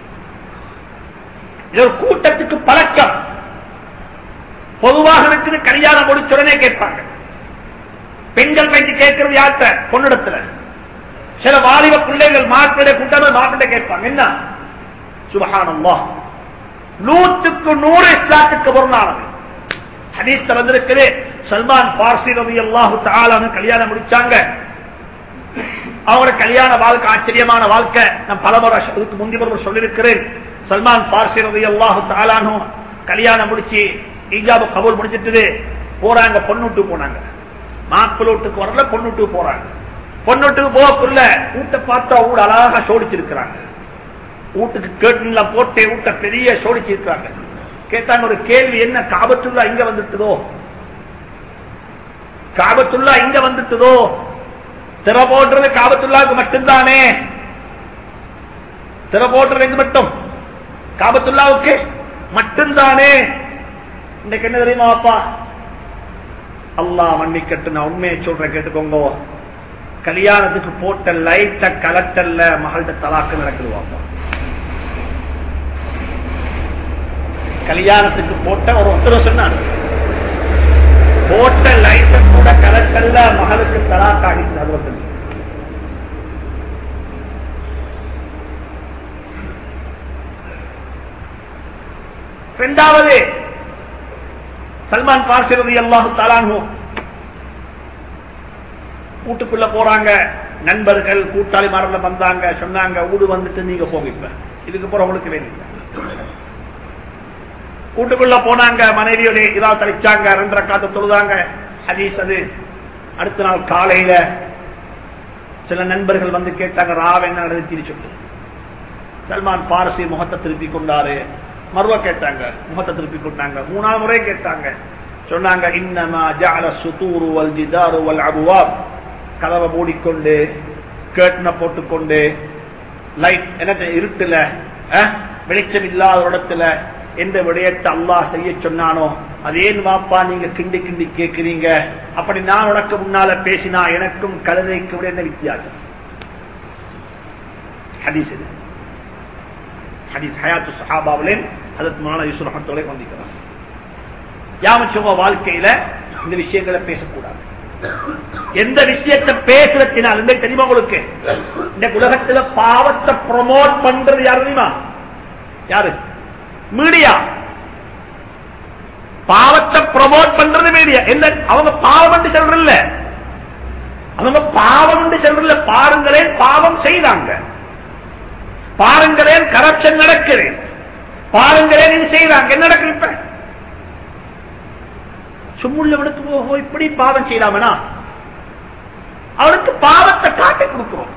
இது ஒரு கூட்டத்துக்கு பழக்கம். பொதுவாக இருக்குது, கல்யாணம் முடிச்சுடனே கேட்பாங்க. பெண்கள் பற்றி கேட்கிறது யார்கிட்ட? பொண்ணிடத்துல. சில வாலிப பிள்ளைகள் மாப்பிள்ளை கூட்டாமல் மாப்பிள்ளை கேட்பாங்க. என்ன? சுப்ஹானல்லாஹ், 100க்கு 100 இஸ்லாத்துக்கு பொருளானது. ஹதீஸ்ல வந்திருக்குது, சல்மான் பார்சி ரலியல்லாஹு தஆலா கல்யாணம் முடிச்சாங்க. அவங்களோட கல்யாண வாழ்க்கை ஆச்சரியமான வாழ்க்கை. நான் பலமுறை அதுக்கு முந்தைய சொல்லியிருக்கிறேன். சல்மான் பார்சி ரலியல்லாஹு தஆலா கல்யாணம் முடிச்சு ஈஜாபு கபூல் முடிச்சிட்டு போறாங்க, பொண்ணுட்டு போனாங்க. மாப்பிள்ளை வீட்டுக்கு வரல, பொண்ணுட்டு போறாங்க. பொண்ணுட்டுக்கு போகக்குள்ள வீட்டை பார்த்தா வீடு அழகாக சோடிச்சிருக்கிறாங்க. வீட்டுக்கு கேட்டுலாம் போட்டு வீட்டை பெரிய சோடிச்சிருக்கிறாங்க. கேட்டாங்க ஒரு கேள்வி, என்ன காபத்துல்லா இங்க வந்துட்டுதோ? காபத்துல்லா இங்க வந்துட்டுதோ? திற போடுறது காபத்துல்லாவுக்கு மட்டும்தானே? திற போடுறது எங்க மட்டும்? காபத்துல்லாவுக்கு மட்டும்தானே? இன்னைக்கு என்ன தெரியுமா அப்பா, அல்லாஹ் மன்னிக்கட்டு, நான் உண்மையை சொல்றேன் கேட்டுக்கோங்க. கல்யாணத்துக்கு போட்ட லைட்ட கலட்டல்ல மகள்கிட்ட தலாக்கு நடக்குதுவாப்பா. கல்யாணத்துக்கு போட்ட ஒரு ஒருத்தர் சொன்னாங்க, போட்ட லைட்ட கூட கலட்டல்ல மகளுக்கு தலாக்காகிட்டு. அது வந்து இரண்டாவது சல்மான் பார்சி ரலியல்லாஹு தஆலா அன்ஹு கூட்டுக்குள்ள போறாங்க. நண்பர்கள் கூட்டாளிமார்கள் வந்தாங்க, சொன்னாங்க ஊடு வந்துட்டு நீங்க போக, இதுக்கு போற உங்களுக்கு வேணும். கூட்டுக்குள்ள போனாங்க, மனைவியோட இதா தளிச்சாங்க, 2 ரக்காத்து தொழுதாங்க. ஹதீஸ் அது. அடுத்த நாள் காலையில சில நண்பர்கள் வந்து கேட்டாங்க, ராவ் என்ன நடந்துச்சு சொல்லு. சல்மான் பார்சி முகத்தை திருப்பி கொண்டாரு. மறுவ கேட்டாங்க, முகத்தை திருப்பி கொண்டாங்க. 3ஆவது முறை கேட்டாங்க. சொன்னாங்க, இன்னமா ஜஅல சுதூரு வல் ஜிதாரு வல் அபுவாப், கதவை மூடிக்கொண்டு கேட்ன போட்டுக்கொண்டு லைட் என்ன இருட்டுல வெளிச்சம் இல்லாத இடத்துல எந்த விடயத்தை அல்லாஹ் செய்ய சொன்னானோ அதேன் வாப்பா நீங்க கிண்டி கிண்டி கேட்கிறீங்க. அப்படி நான் உனக்கு முன்னால பேசினா எனக்கும் கழுதைக்கு விட என்ன வித்தியாசம்? ஹதீஸ் இது. ஹதீஸ் ஹயாத்து ஸஹாபாவிலே ஹஜ்ரத் மௌலானா யூசுப் ரஹ்மத்துல்லாஹி வந்திருக்கிறார். யாமச்சுவ வாழ்க்கையில இந்த விஷயங்களை பேசக்கூடாது. எந்த விஷயத்தை பேசுறதுனால இந்த தெரியுமா உங்களுக்கு, இந்த உலகத்துல பாவத்தை ப்ரமோட் பண்றது யாரு தெரியுமா? யாரு? மீடியா. பாவத்தை ப்ரமோட் பண்றது மீடியா. என்ன அவங்க பாவம் என்று சொல்றதில்ல, அவங்க பாவம் என்று சொல்றதில்ல. பாருங்களேன் பாவம் செய்தாங்க, பாருங்களேன் கரப்ஷன் நடக்குது, பாருங்களேன் இது செய்தாங்க. என்ன நடக்குது? இப்ப சும்முள்ள விடுத்து போகோ இப்படி பாவம் செய்யலாமனா அவனுக்கு பாவத்தை காட்டி கொடுக்கிறோம்.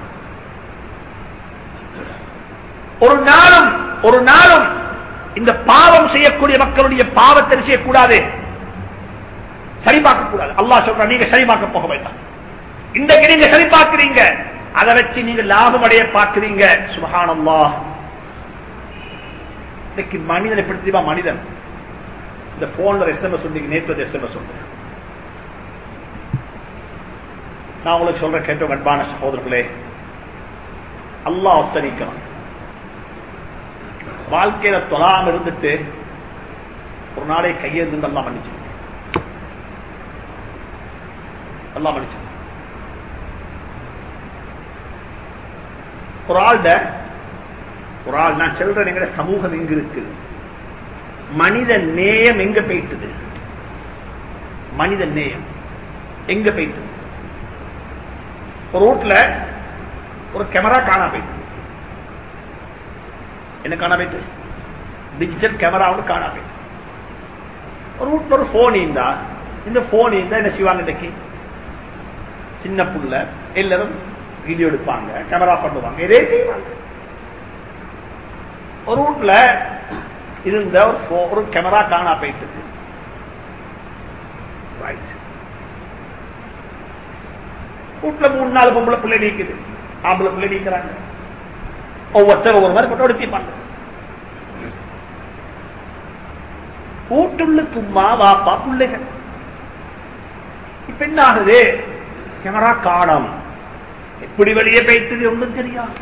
ஒரு நாளும் இந்த பாவம் செய்யக்கூடிய மக்களுடைய பாவத்தை செய்யக்கூடாது, சரி பார்க்க கூடாது. அல்லாஹ் சொல்ற நீங்க சரி பார்க்க போக வேண்டாம். இன்றைக்கு நீங்க சரி பார்க்கிறீங்க, அதை வச்சு நீங்க லாபம் அடைய பார்க்கிறீங்க. சுப்ஹானல்லாஹ். இன்னைக்கு மனிதன் எப்படி தெரியுமா? மனிதன் இந்த போன்ல எஸ்எம்எஸ் சொன்னீங்க, நேற்று எஸ்எம்எஸ் சொல்றேன். நான் உங்களுக்கு சொல்றேன், கேட்டோம் அன்பான சகோதரர்களே, அல்லாஹ் ஒத்தரிக்கிறான். வாழ்க்கையில தொழாம இருந்துட்டு ஒரு நாளை கையெழுந்து எல்லாம் மன்னிச்சு, எல்லாம் மன்னிச்சு. ஒரு ஆள் நான் சொல்றேன், எங்க சமூகம் எங்க இருக்கு? மனித நேயம் எங்க போயிட்டது? மனித நேயம் எங்க போயிட்டது? ஒரு வீட்டுல ஒரு கேமரா காணா போயிட்டு. என்ன காணா போயிட்டு? டிஜிட்டல் கேமரா காணா போயிட்டு. ஒரு வீட்டுல ஒரு போன் இருந்தா, இந்த போன் இருந்தா என்ன செய்வாங்க? இன்னைக்கு சின்ன புள்ள எல்லாரும் வீடியோ எடுப்பாங்க, கேமரா பண்ணுவாங்க, இதே செய்வாங்க. ஒரு வீட்டுல இருந்த ஒரு கேமரா காணா போயிட்டு. வீட்டுல 3-4 பொம்பளை பிள்ளை நீக்குது, ஆம்பளை பிள்ளை நீக்கிறாங்க. ஒவ்வொருத்தர் ஒவ்வொரு மாதிரி போட்டோ எடுத்திருப்பாங்க. வீட்டுள்ள சும்மா வாப்பா பிள்ளைகள். இப்ப என்ன ஆகுது? கேமரா காணம். எப்படி வெளியே போயிட்டு ஒன்றும் தெரியாது.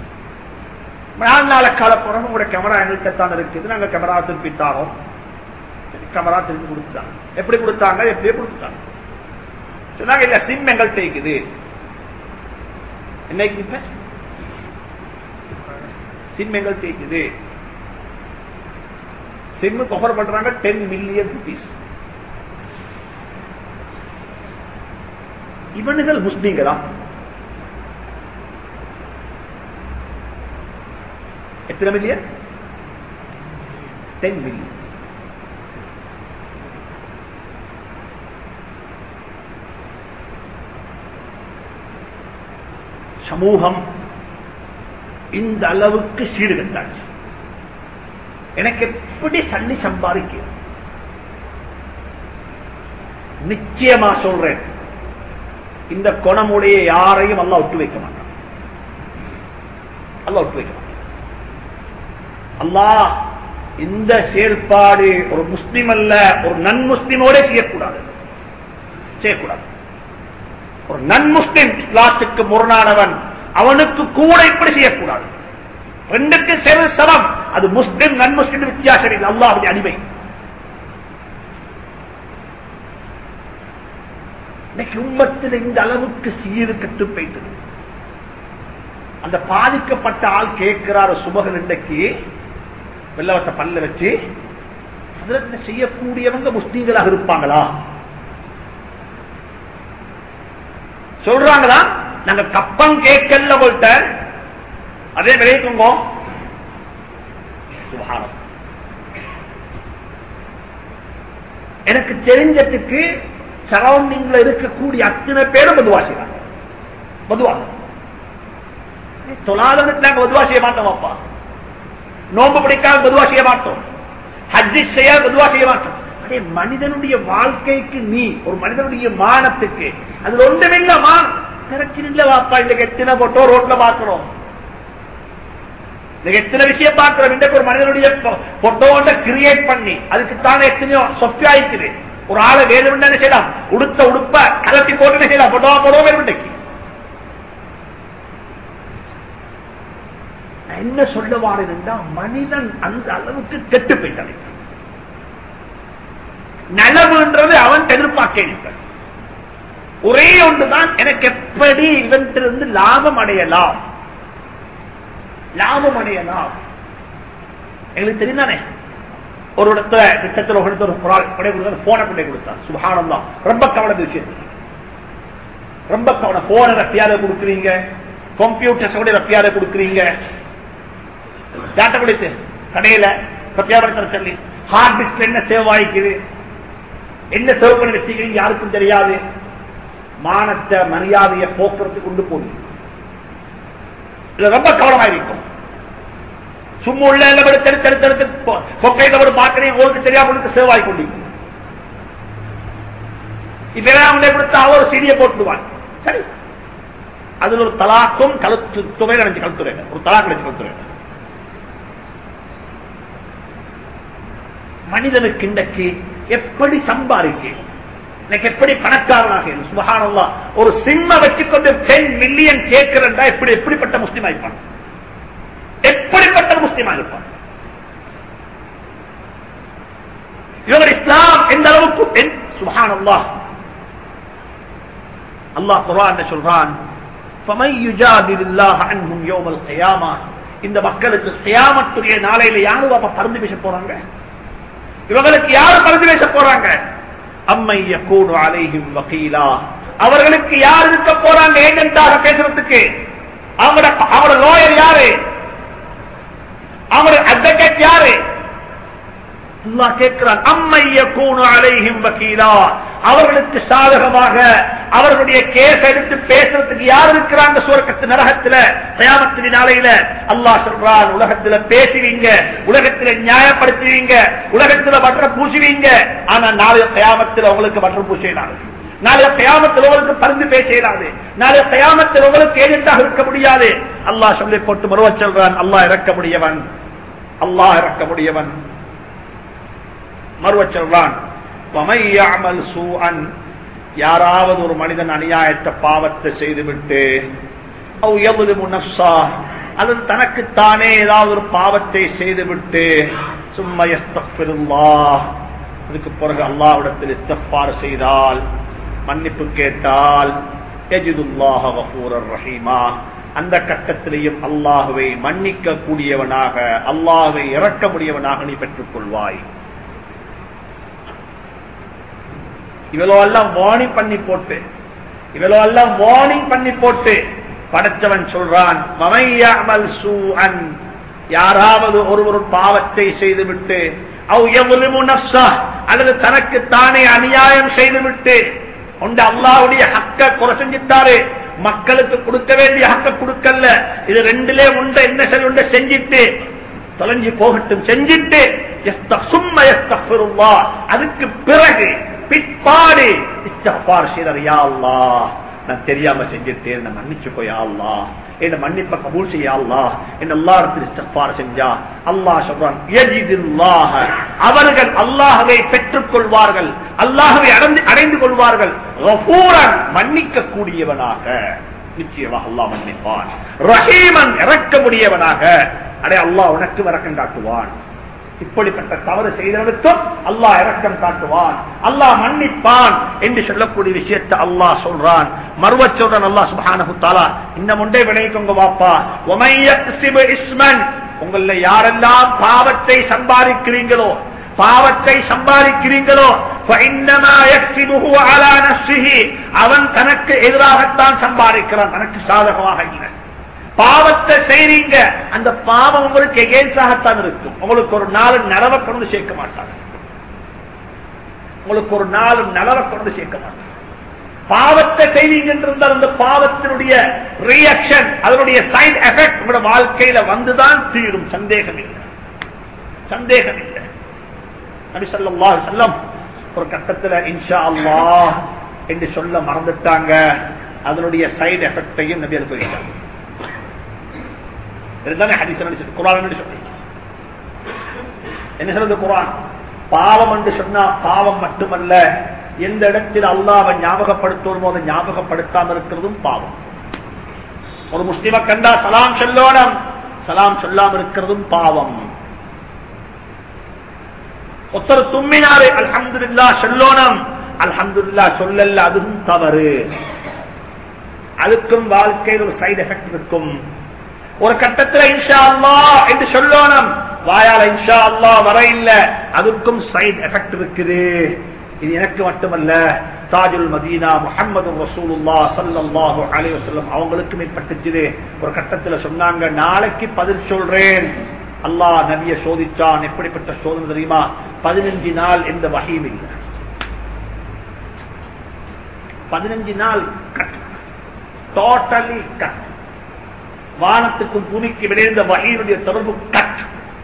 4 நாள கால போறோம், உங்களோட கேமரா எங்கள்கிட்டத்தான் இருக்குது, நாங்க கேமரா திருப்பித்தாரோம். கேமரா திருப்பி கொடுத்துட்டாங்க. எப்படி கொடுத்தாங்க? எப்படியே கொடுத்துட்டாங்க. சொன்னாங்க இல்ல சிம் எங்கள்கிட்ட இருக்குது. என்ன இப்ப சிம் எங்கள்கிட்ட இருக்குது. சிம் ஆஃபர் பண்றாங்க 10 மில்லியன் ரூபீஸ். இவனுகள் முஸ்லீம்களா? எத்தனை மில்லியன்? 10 மில்லியன். சமூகம் இந்த அளவுக்கு சீடு கட்டாச்சு. எனக்கு எப்படி சல்லி சம்பாதிக்க? நிச்சயமா சொல்றேன், இந்த குணமுடைய யாரையும் அல்லாஹ் விட்டு வைக்க மாட்டான். அல்லாஹ் விட்டு வைக்க மாட்டான். அல்லாஹ் இந்த செயல்பாடு ஒரு முஸ்லிம் அல்ல, ஒரு நன் முஸ்லிமோட செய்யக்கூடாது. ஒரு நன் முஸ்லிம், இஸ்லாத்துக்கு முரணானவன், அவனுக்கு கூட இப்படி செய்யக்கூடாது. ரெண்டுக்கு சமம். அது முஸ்லிம் நன் முஸ்லிம் வித்தியாசம் இல்லை. அல்லாஹ்வுடைய அடிமை. இன்னைக்கு உம்மத்தில் இந்த அளவுக்கு சீரு கட்டு போயிட்டது. அந்த பாதிக்கப்பட்ட ஆள் கேட்கிறார் சுபகன் இன்றைக்கு வெள்ளவட்ட பல்ல வச்சு அதற்கு செய்யக்கூடியவங்க முஸ்லீம்களாக இருப்பாங்களா? சொல்றாங்களா? நாங்க கப்பம் கேட்கல போல்ட்ட அதே விளைவிக்குங்க. எனக்கு தெரிஞ்சதுக்கு சரௌண்டிங்ல இருக்கக்கூடிய அத்தனை பேரும் பதுவா செய்வாங்க. பதுவா தொழாதவனுக்கு நாங்க பதுவா செய்ய மாட்டோம். அப்பா நோம்பு பிடிக்காம பதுவா செய்ய மாட்டோம். ஹஜ்ஜி செய்ய பதுவா செய்ய மாட்டோம். அதே மனிதனுடைய வாழ்க்கைக்கு, நீ ஒரு மனிதனுடைய மானத்துக்கு அது ஒன்றுமில்ல. மானம் பிரச்சனை இல்ல. வாப்பா இன்னைக்கு எத்தனை போட்டோ ரோட்ல பாக்குறோம், எத்தனை விஷயம் பார்க்கிறோம். இன்றைக்கு ஒரு மனிதனுடைய போட்டோட கிரியேட் பண்ணி அதுக்குத்தானே எத்தனையோ சொஃப்ட் ஆயிடுச்சு. ஒரு ஆளை வேறு என்ன செய்யலாம், உடுத்த உடுப்ப கலத்தி போட்டு செய்யலாம். போட்டோவா போடுவோம் வேறு. என்ன சொல்ல வாருன்னா, மனிதன் அந்த அளவுக்கு கெட்டு போயிட்டான். நலவுன்றது அவன் எதிர்பார்க்க ஒரே ஒன்றுதான், எனக்கு எப்படி இவற்றிலிருந்து லாபம் அடையலாம். எங்களுக்கு தெரியுதானே, ஒரு இடத்துல திட்டத்தில் ஒரு போனை கொண்டே கொடுத்தான். சுப்ஹானல்லாஹ், ரொம்ப கவன விஷயம். ரொம்ப கவனம். போனை ரப்பியார கொடுக்குறீங்க, கம்ப்யூட்டர்ஸ் ரப்பியார கொடுக்குறீங்க, டேட்டா கொடுத்து கடையில ரப்பியார சொல்லி ஹார்ட் டிஸ்க் என்ன சேவ் ஆகிக்குது, என்ன சேவ் பண்ணி வச்சுக்கிறீங்க யாருக்கும் தெரியாது. மானத்தை மரியாதையை போக்குறதுக்கு கொண்டு போகுது. இது ரொம்ப கவனமாயிருக்கும். சும்மா உள்ள தடுத்து கொக்கையில ஒரு பாக்கிறேன் உங்களுக்கு தெரியாம சேவ் ஆகி கொண்டிருக்கும். இதெல்லாம் கொடுத்தா ஒரு சீடியை போட்டுடுவான். சரி, அதுல ஒரு தலாக்கும் கழுத்துறை நினைச்சு கழுத்துறை, ஒரு தலாக் நினைச்சு கழுத்துறை. மனிதனுக்கு இன்றைக்கு எப்படி சம்பாதிக்க, எனக்கு எப்படி பணக்காரனாக, சுப்ஹானல்லாஹ், ஒரு சிம்ம வச்சுக்கொண்டு 10 மில்லியன் கேட்கிறா எப்படிப்பட்ட முஸ்லிம் ஆயிருப்பான், எப்படிப்பட்ட முஸ்லிமா இருப்பான். இவங்க இஸ்லாம் எந்த அளவுக்கு, சுப்ஹானல்லாஹ், அல்லாஹ் குர்ஆன்ல சொல்றான், ஃபமன் யுஜாதிலுல்லாஹ அன்ஹும் யௌமல் கியாமா. இந்த மக்களுக்கு கியாமத்துடைய நாளையில யாரு பரிந்து பேச போறாங்க? இவங்களுக்கு யாரு பரிந்து பேச போறாங்க? அம்மை யகூனு அலைஹிம் வகீலா. அவர்களுக்கு யார் இருக்க போறாங்க ஏஜென்ட்டாக பேசுறதுக்கு? அவங்களோட லாயர் யாரு? அவங்களோட அட்வொகேட் யாரு? அல்லாஹ் கேட்கிறான், அம்மை யகூனு அலைஹிம் வகீலா. அவர்களுக்கு சாதகமாக அவர்களுடைய கேஸ் எடுத்து பேசுறதுக்கு யார் இருக்கிறாங்க? சுவர்க்கத்து நரகத்துல கியாமத்தின் நாளையில அல்லாஹ் சொல்றான், உலகத்துல பேசுவீங்க, உலகத்துல நியாயப்படுத்துவீங்க, உலகத்துல வற்ற பூசுவீங்க. ஆனா நாளைய கியாமத்தில் உங்களுக்கு வற்ற பூசையிடாது. நாளைய கியாமத்தில் உங்களுக்கு பரிந்து பேச இயலாது. நாளைய கியாமத்தில் உங்களுக்கு ஏஜென்ட்டாக இருக்க முடியாது. அல்லாஹ் சொல்லி போட்டு மறுவ சொல்றான், அல்லாஹ் இறக்க முடியவன், அல்லாஹ் இறக்க முடியவன். மறுவ சொல்றான், யாராவது ஒரு மனிதன் அநியாயத்தை பாவத்தை செய்துவிட்டு அல்லது தனக்குத்தானே ஏதாவது ஒரு பாவத்தை செய்துவிட்டு சும்மா யஸ்தக்ஃபிருல்லாஹ், அதுக்கு பிறகு அல்லாஹ்விடத்தில் இஸ்திக்ஃபார் செய்தால், மன்னிப்பு கேட்டால், யஜிதுல்லாஹ கஃபூரர் ரஹீமா, அந்த கட்டத்திலேயும் அல்லாஹ்வை மன்னிக்க கூடியவனாக, அல்லாஹ்வை இறக்க முடியவனாக நீ பெற்றுக் கொள்வாய். இவ்வளோ எல்லாம் வார்னிங் பண்ணி போட்டு படைச்சவன் சொல்றான், யாராவது ஒரு பாவத்தை செய்துவிட்டு அல்லது தனக்கு தானே அநியாயம் செய்துவிட்டு கொண்டு அல்லாஹ்வுடைய ஹக்க குறை செஞ்சிட்டாரு, மக்களுக்கு கொடுக்க வேண்டிய ஹக்க கொடுக்கல, இது ரெண்டிலே உண்ட என்ன சரி உண்ட செஞ்சிட்டு தொலைஞ்சி போகட்டும், செஞ்சிட்டு அதுக்கு பிறகு பிற்பாடு இஸ்திக்ஃபார் செய்தார், யா அல்லாஹ் நான் தெரியாம செஞ்சுட்டேன், மன்னிச்சுக்கோ யா அல்லாஹ், என்ன மன்னிப்ப கபூல் செய்ய அல்லாஹ், என்ன அல்லாஹ்விடத்தில் இஸ்திக்பார் செஞ்சா அல்லாஹ் சொல்றான் யஜிதுல்லாஹ, அவர்கள் அல்லாஹ்வை பெற்றுக் கொள்வார்கள், அல்லாஹ்வை அடைந்து கொள்வார்கள், கஃபூரன் மன்னிக்க கூடியவனாக, நிச்சயமாக அல்லாஹ் மன்னிப்பான், ரஹீமன் இறக்கமுடையவனாக, அடே அல்லாஹ் உனக்கு இரக்கம் காட்டுவான். இப்படிப்பட்ட தவறு செய்தவனுக்கும் அல்லாஹ் இரக்கம் காட்டுவான், அல்லாஹ் மன்னிப்பான் என்று சொல்லக்கூடிய விஷயத்தை அல்லாஹ் சொல்றான். மறுவ சொல்றான் அல்லாஹ் சுப்ஹானஹு தஆலா, இன்னும் ஒன்றே விளைவிக்கோங்க வாப்பா, வமை யக்ஸிபு இஸ்மன், உங்கள யாரெல்லாம் பாவத்தை சம்பாதிக்கிறீங்களோ فإنما يكسبه على نفسه, அவன் தனக்கு எதிராகத்தான் சம்பாதிக்கிறான், தனக்கு சாதகமாக இல்லை. பாவத்தை செய்றீங்க, அந்த பாவம் உங்களுக்கு எகேன்ஸ்டாகத்தான் இருக்கும். உங்களுக்கு ஒரு நாள் நலவை கொண்டு சேர்க்க மாட்டாங்க, உங்களுக்கு ஒரு நாள் நலவை கொண்டு சேர்க்க மாட்டாங்க. பாவத்தை செய்வீங்க என்றிருந்தால் அந்த பாவத்தினுடைய ரியாக்ஷன், அதனுடைய சைடு எஃபெக்ட் உங்களோட வாழ்க்கையில வந்துதான் தீரும், சந்தேகம் இல்லை, சந்தேகம் இல்லை. நபி ஸல்லல்லாஹு அலைஹி வஸல்லம் ஒரு கட்டத்தில் இன்ஷா அல்லாஹ் என்று சொல்ல மறந்துட்டாங்க, அதனுடைய சைடு எஃபெக்டையும் நபி அனுபவித்தாங்க. என்ன சொல்றது குர்ஆன்? பாவம் என்று சொன்னா பாவம் மட்டுமல்ல, எந்த இடத்தில் அல்லாஹ்வை ஞாபகப்படுத்துவோமோ அதை ஞாபகப்படுத்தாம இருக்கிறதும் பாவம். ஒரு முஸ்லிமை கண்டா சலாம் சொல்லணும், சலாம் சொல்லாம இருக்கிறதும் பாவம். ஒருத்தர் தும்மினாரு அல்ஹம்துலில்லாஹ் சொல்லணும், அல்ஹம்துலில்லாஹ் சொல்லல, அதுவும் தவறு. அதுக்கும் வாழ்க்கையில் ஒரு சைடு எஃபெக்ட் இருக்கும். ஒரு கட்டத்தில் இன்ஷா அல்லாஹ் என்று சொல்லணும், வாயால இன்ஷா அல்லாஹ் வர இல்ல, அதுக்கும் சைடு எஃபெக்ட் இருக்குது. இது எனக்கு மட்டுமல்ல, தாஜுல் மதீனா முஹம்மது ரசூலுல்லாஹ் ஸல்லல்லாஹு அலைஹி வஸல்லம் அவங்களுக்கும் ஏற்பட்டுச்சு. ஒரு கட்டத்தில் சொன்னாங்க, நாளைக்கு பதில் சொல்றேன். அல்லாஹ் நபியை சோதிச்சான். எப்படிப்பட்ட சோதனை தெரியுமா? 15 நாள் எந்த வஹீம் இல்லை, 15 நாள் கட், டோட்டலி கட். வானத்துக்கும் பூமிக்கு விளைந்த வஹீனுடைய தொடர்பு கட்.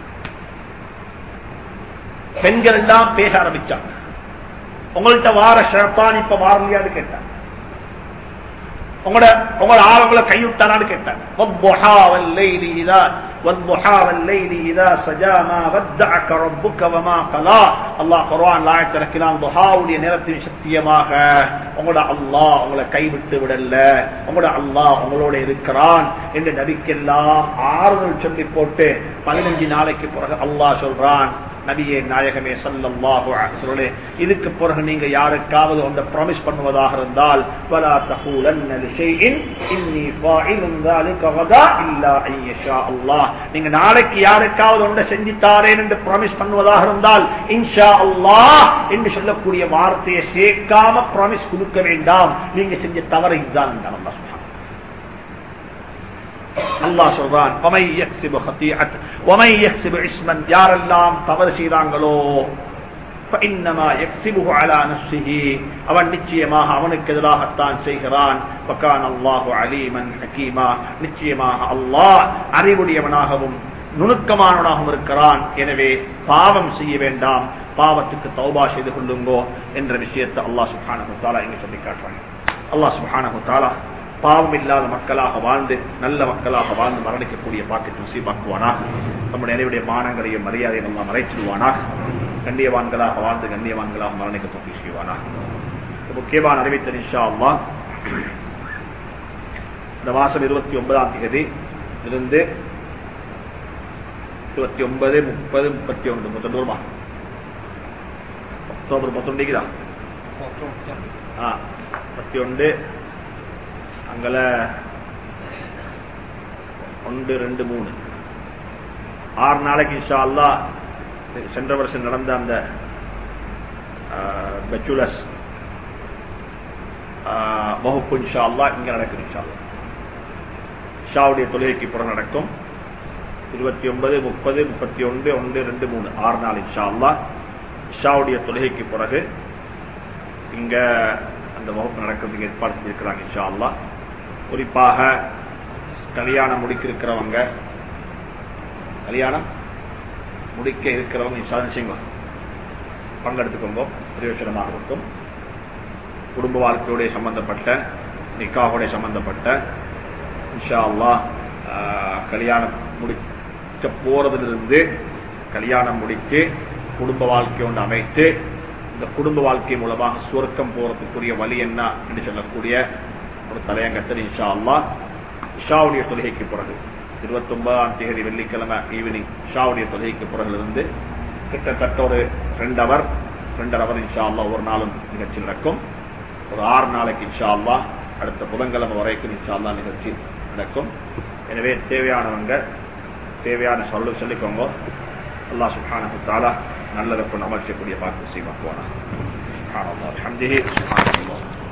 பெண்கள் எல்லாம் பேச ஆரம்பிச்சாங்க. உங்கள்கிட்ட வார ஷைத்தான் இப்ப வாரலையான்னு கேட்டாங்க, உங்களோட ஆளுங்களை கைவிட்டானான்னு கேட்டாங்க. நேரத்தின் சத்தியமாக உங்களோட அல்லாஹ் உங்களை கைவிட்டு விடல, உங்களோட அல்லாஹ் உங்களோட இருக்கிறான் என்று நபிக்கெல்லாம் ஆறுதல் சொல்லி போட்டு 15 நாளைக்கு பிறகு அல்லாஹ் சொல்றான், நபியே நாயகமே ஸல்லல்லாஹு அலைஹி வஸல்லம், இதுக்கு பிறகு நீங்க யாருக்காவது ஒன்றை ப்ராமிஸ் பண்ணுவதாக இருந்தால் வலா தகூலன்ன லிஷைஇன் இன்னி ஃபாயிலுன் ذلك غدا இல்லா அன் யஷா அல்லாஹ், நீங்க நாளைக்கு யாருக்காவது ஒன்றை செஞ்சு தாரேன் என்று ப்ராமிஸ் பண்ணுவதாக இருந்தால் இன்ஷா அல்லாஹ் என்று சொல்லக்கூடிய வார்த்தையை சேர்க்காம ப்ராமிஸ் கொடுக்க வேண்டாம். நீங்க செஞ்ச தவறு இதுதான் என்றான் அல்லாஹ் சுப்ஹானஹு. அல்லாஹ் சொல்றான், وَمَن يَكْسِبْ خَطِيئَةً وَمَن يَكْسِبْ إِثْمًا, யாரெல்லாம் தவறு செய்றாங்களோ فَإِنَّمَا يَكْسِبُهُ عَلَى نَفْسِهِ, அவன் நிச்சயமாக அவனுக்கு எதிராகத்தான் செய்கிறான். وَكَانَ اللَّهُ عَلِيمًا حَكِيمًا, நிச்சயமாக அல்லாஹ் அறிவுடையவனாகவும் நுணுக்கமானவனாகவும் இருக்கிறான். எனவே பாவம் செய்ய வேண்டாம், பாவத்துக்கு தௌபா செய்து கொள்ளுங்கோ என்ற விஷயத்தை அல்லாஹ் சுப்ஹானஹு வ தஆலா இங்கு சொல்லி காட்டுறாங்க. அல்லாஹ் சுப்ஹானஹு வ தஆலா பாவம் இல்லாத மக்களாக வாழ்ந்து நல்ல மக்களாக வாழ்ந்து மரணிக்கக்கூடிய பாக்கியத்தை நசீபாக்குவானா. நம்முடைய அனைவருடைய மானங்களையும் மரியாதையை நம்ம மறைச்சிடுவானா. கண்ணியவான்களாக வாழ்ந்து கண்ணியவான்களாக மரணிக்க தௌஃபீக் செய்வானா. முக்கியமான அறிவித்தல் இன்ஷா அல்லாஹ் இந்த மாசம் 29ஆம் தேதி இருந்து 29, 30, 31 31 அக்டோபர் 31 31 அங்கல 1, 2, 3 6 நாளைக்கு இன்ஷா அல்லாஹ் சென்ற வருஷம் நடந்த அந்த பெச்சுலஸ் வகுப்பு இன்ஷா அல்லாஹ் இங்க நடக்கும். இன்ஷா அல்லாஹ் ஷாவுடைய தொழுகைக்கு புறம் நடக்கும். 29, 30, 31, 1, 2, 3 6 நாள் இன்ஷா அல்லாஹ் ஷாவுடைய தொழுகைக்கு பிறகு இங்க அந்த வகுப்பு நடக்கிறதுக்கு ஏற்பாடு செஞ்சிருக்கிறாங்க இன்ஷா அல்லாஹ். குறிப்பாக கல்யாணம் முடிக்க இருக்கிறவங்க, கல்யாணம் முடிக்க இருக்கிறவங்க இன்ஷா அல்லாஹ் பங்கெடுத்துக்கோங்க, பிரயோஜனமாக இருக்கும். குடும்ப வாழ்க்கையோட சம்பந்தப்பட்ட நிக்காஹுடைய சம்பந்தப்பட்ட இன்ஷா அல்லாஹ் கல்யாணம் முடிக்க போறதிலிருந்து கல்யாணம் முடித்து குடும்ப வாழ்க்கை ஒன்று அமைத்து இந்த குடும்ப வாழ்க்கை மூலமாக சுவர்க்கம் போறதுக்குரிய வழி என்ன என்று சொல்லக்கூடிய ஒரு தலையங்கத்தில் இன்ஷா அல்லாஹ் இஷாவுடைய தொழுகைக்கு பிறகு 29ஆம் தேதி வெள்ளிக்கிழமை ஈவினிங் இஷாவுடைய தொழுகைக்கு பிறகிலிருந்து கிட்டத்தட்ட ஒரு 2 ஹவர் இன்ஷா அல்லாஹ் ஒரு நாளும் நிகழ்ச்சி நடக்கும். ஒரு 6 நாளைக்கு இன்ஷா அல்லாஹ் அடுத்த புதன்கிழமை வரைக்கும் இன்ஷா அல்லாஹ் நிகழ்ச்சி நடக்கும். எனவே தேவையானவங்க தேவையான சொல்லிக்கோங்க. அல்லாஹ் சுப்ஹானஹு வ தஆலா நல்லதற்கு அமல் செய்யக்கூடிய பாக்கியம் செய்வானா. சுப்ஹானல்லாஹ் வபிஹம்திஹி சுப்ஹானல்லாஹ்.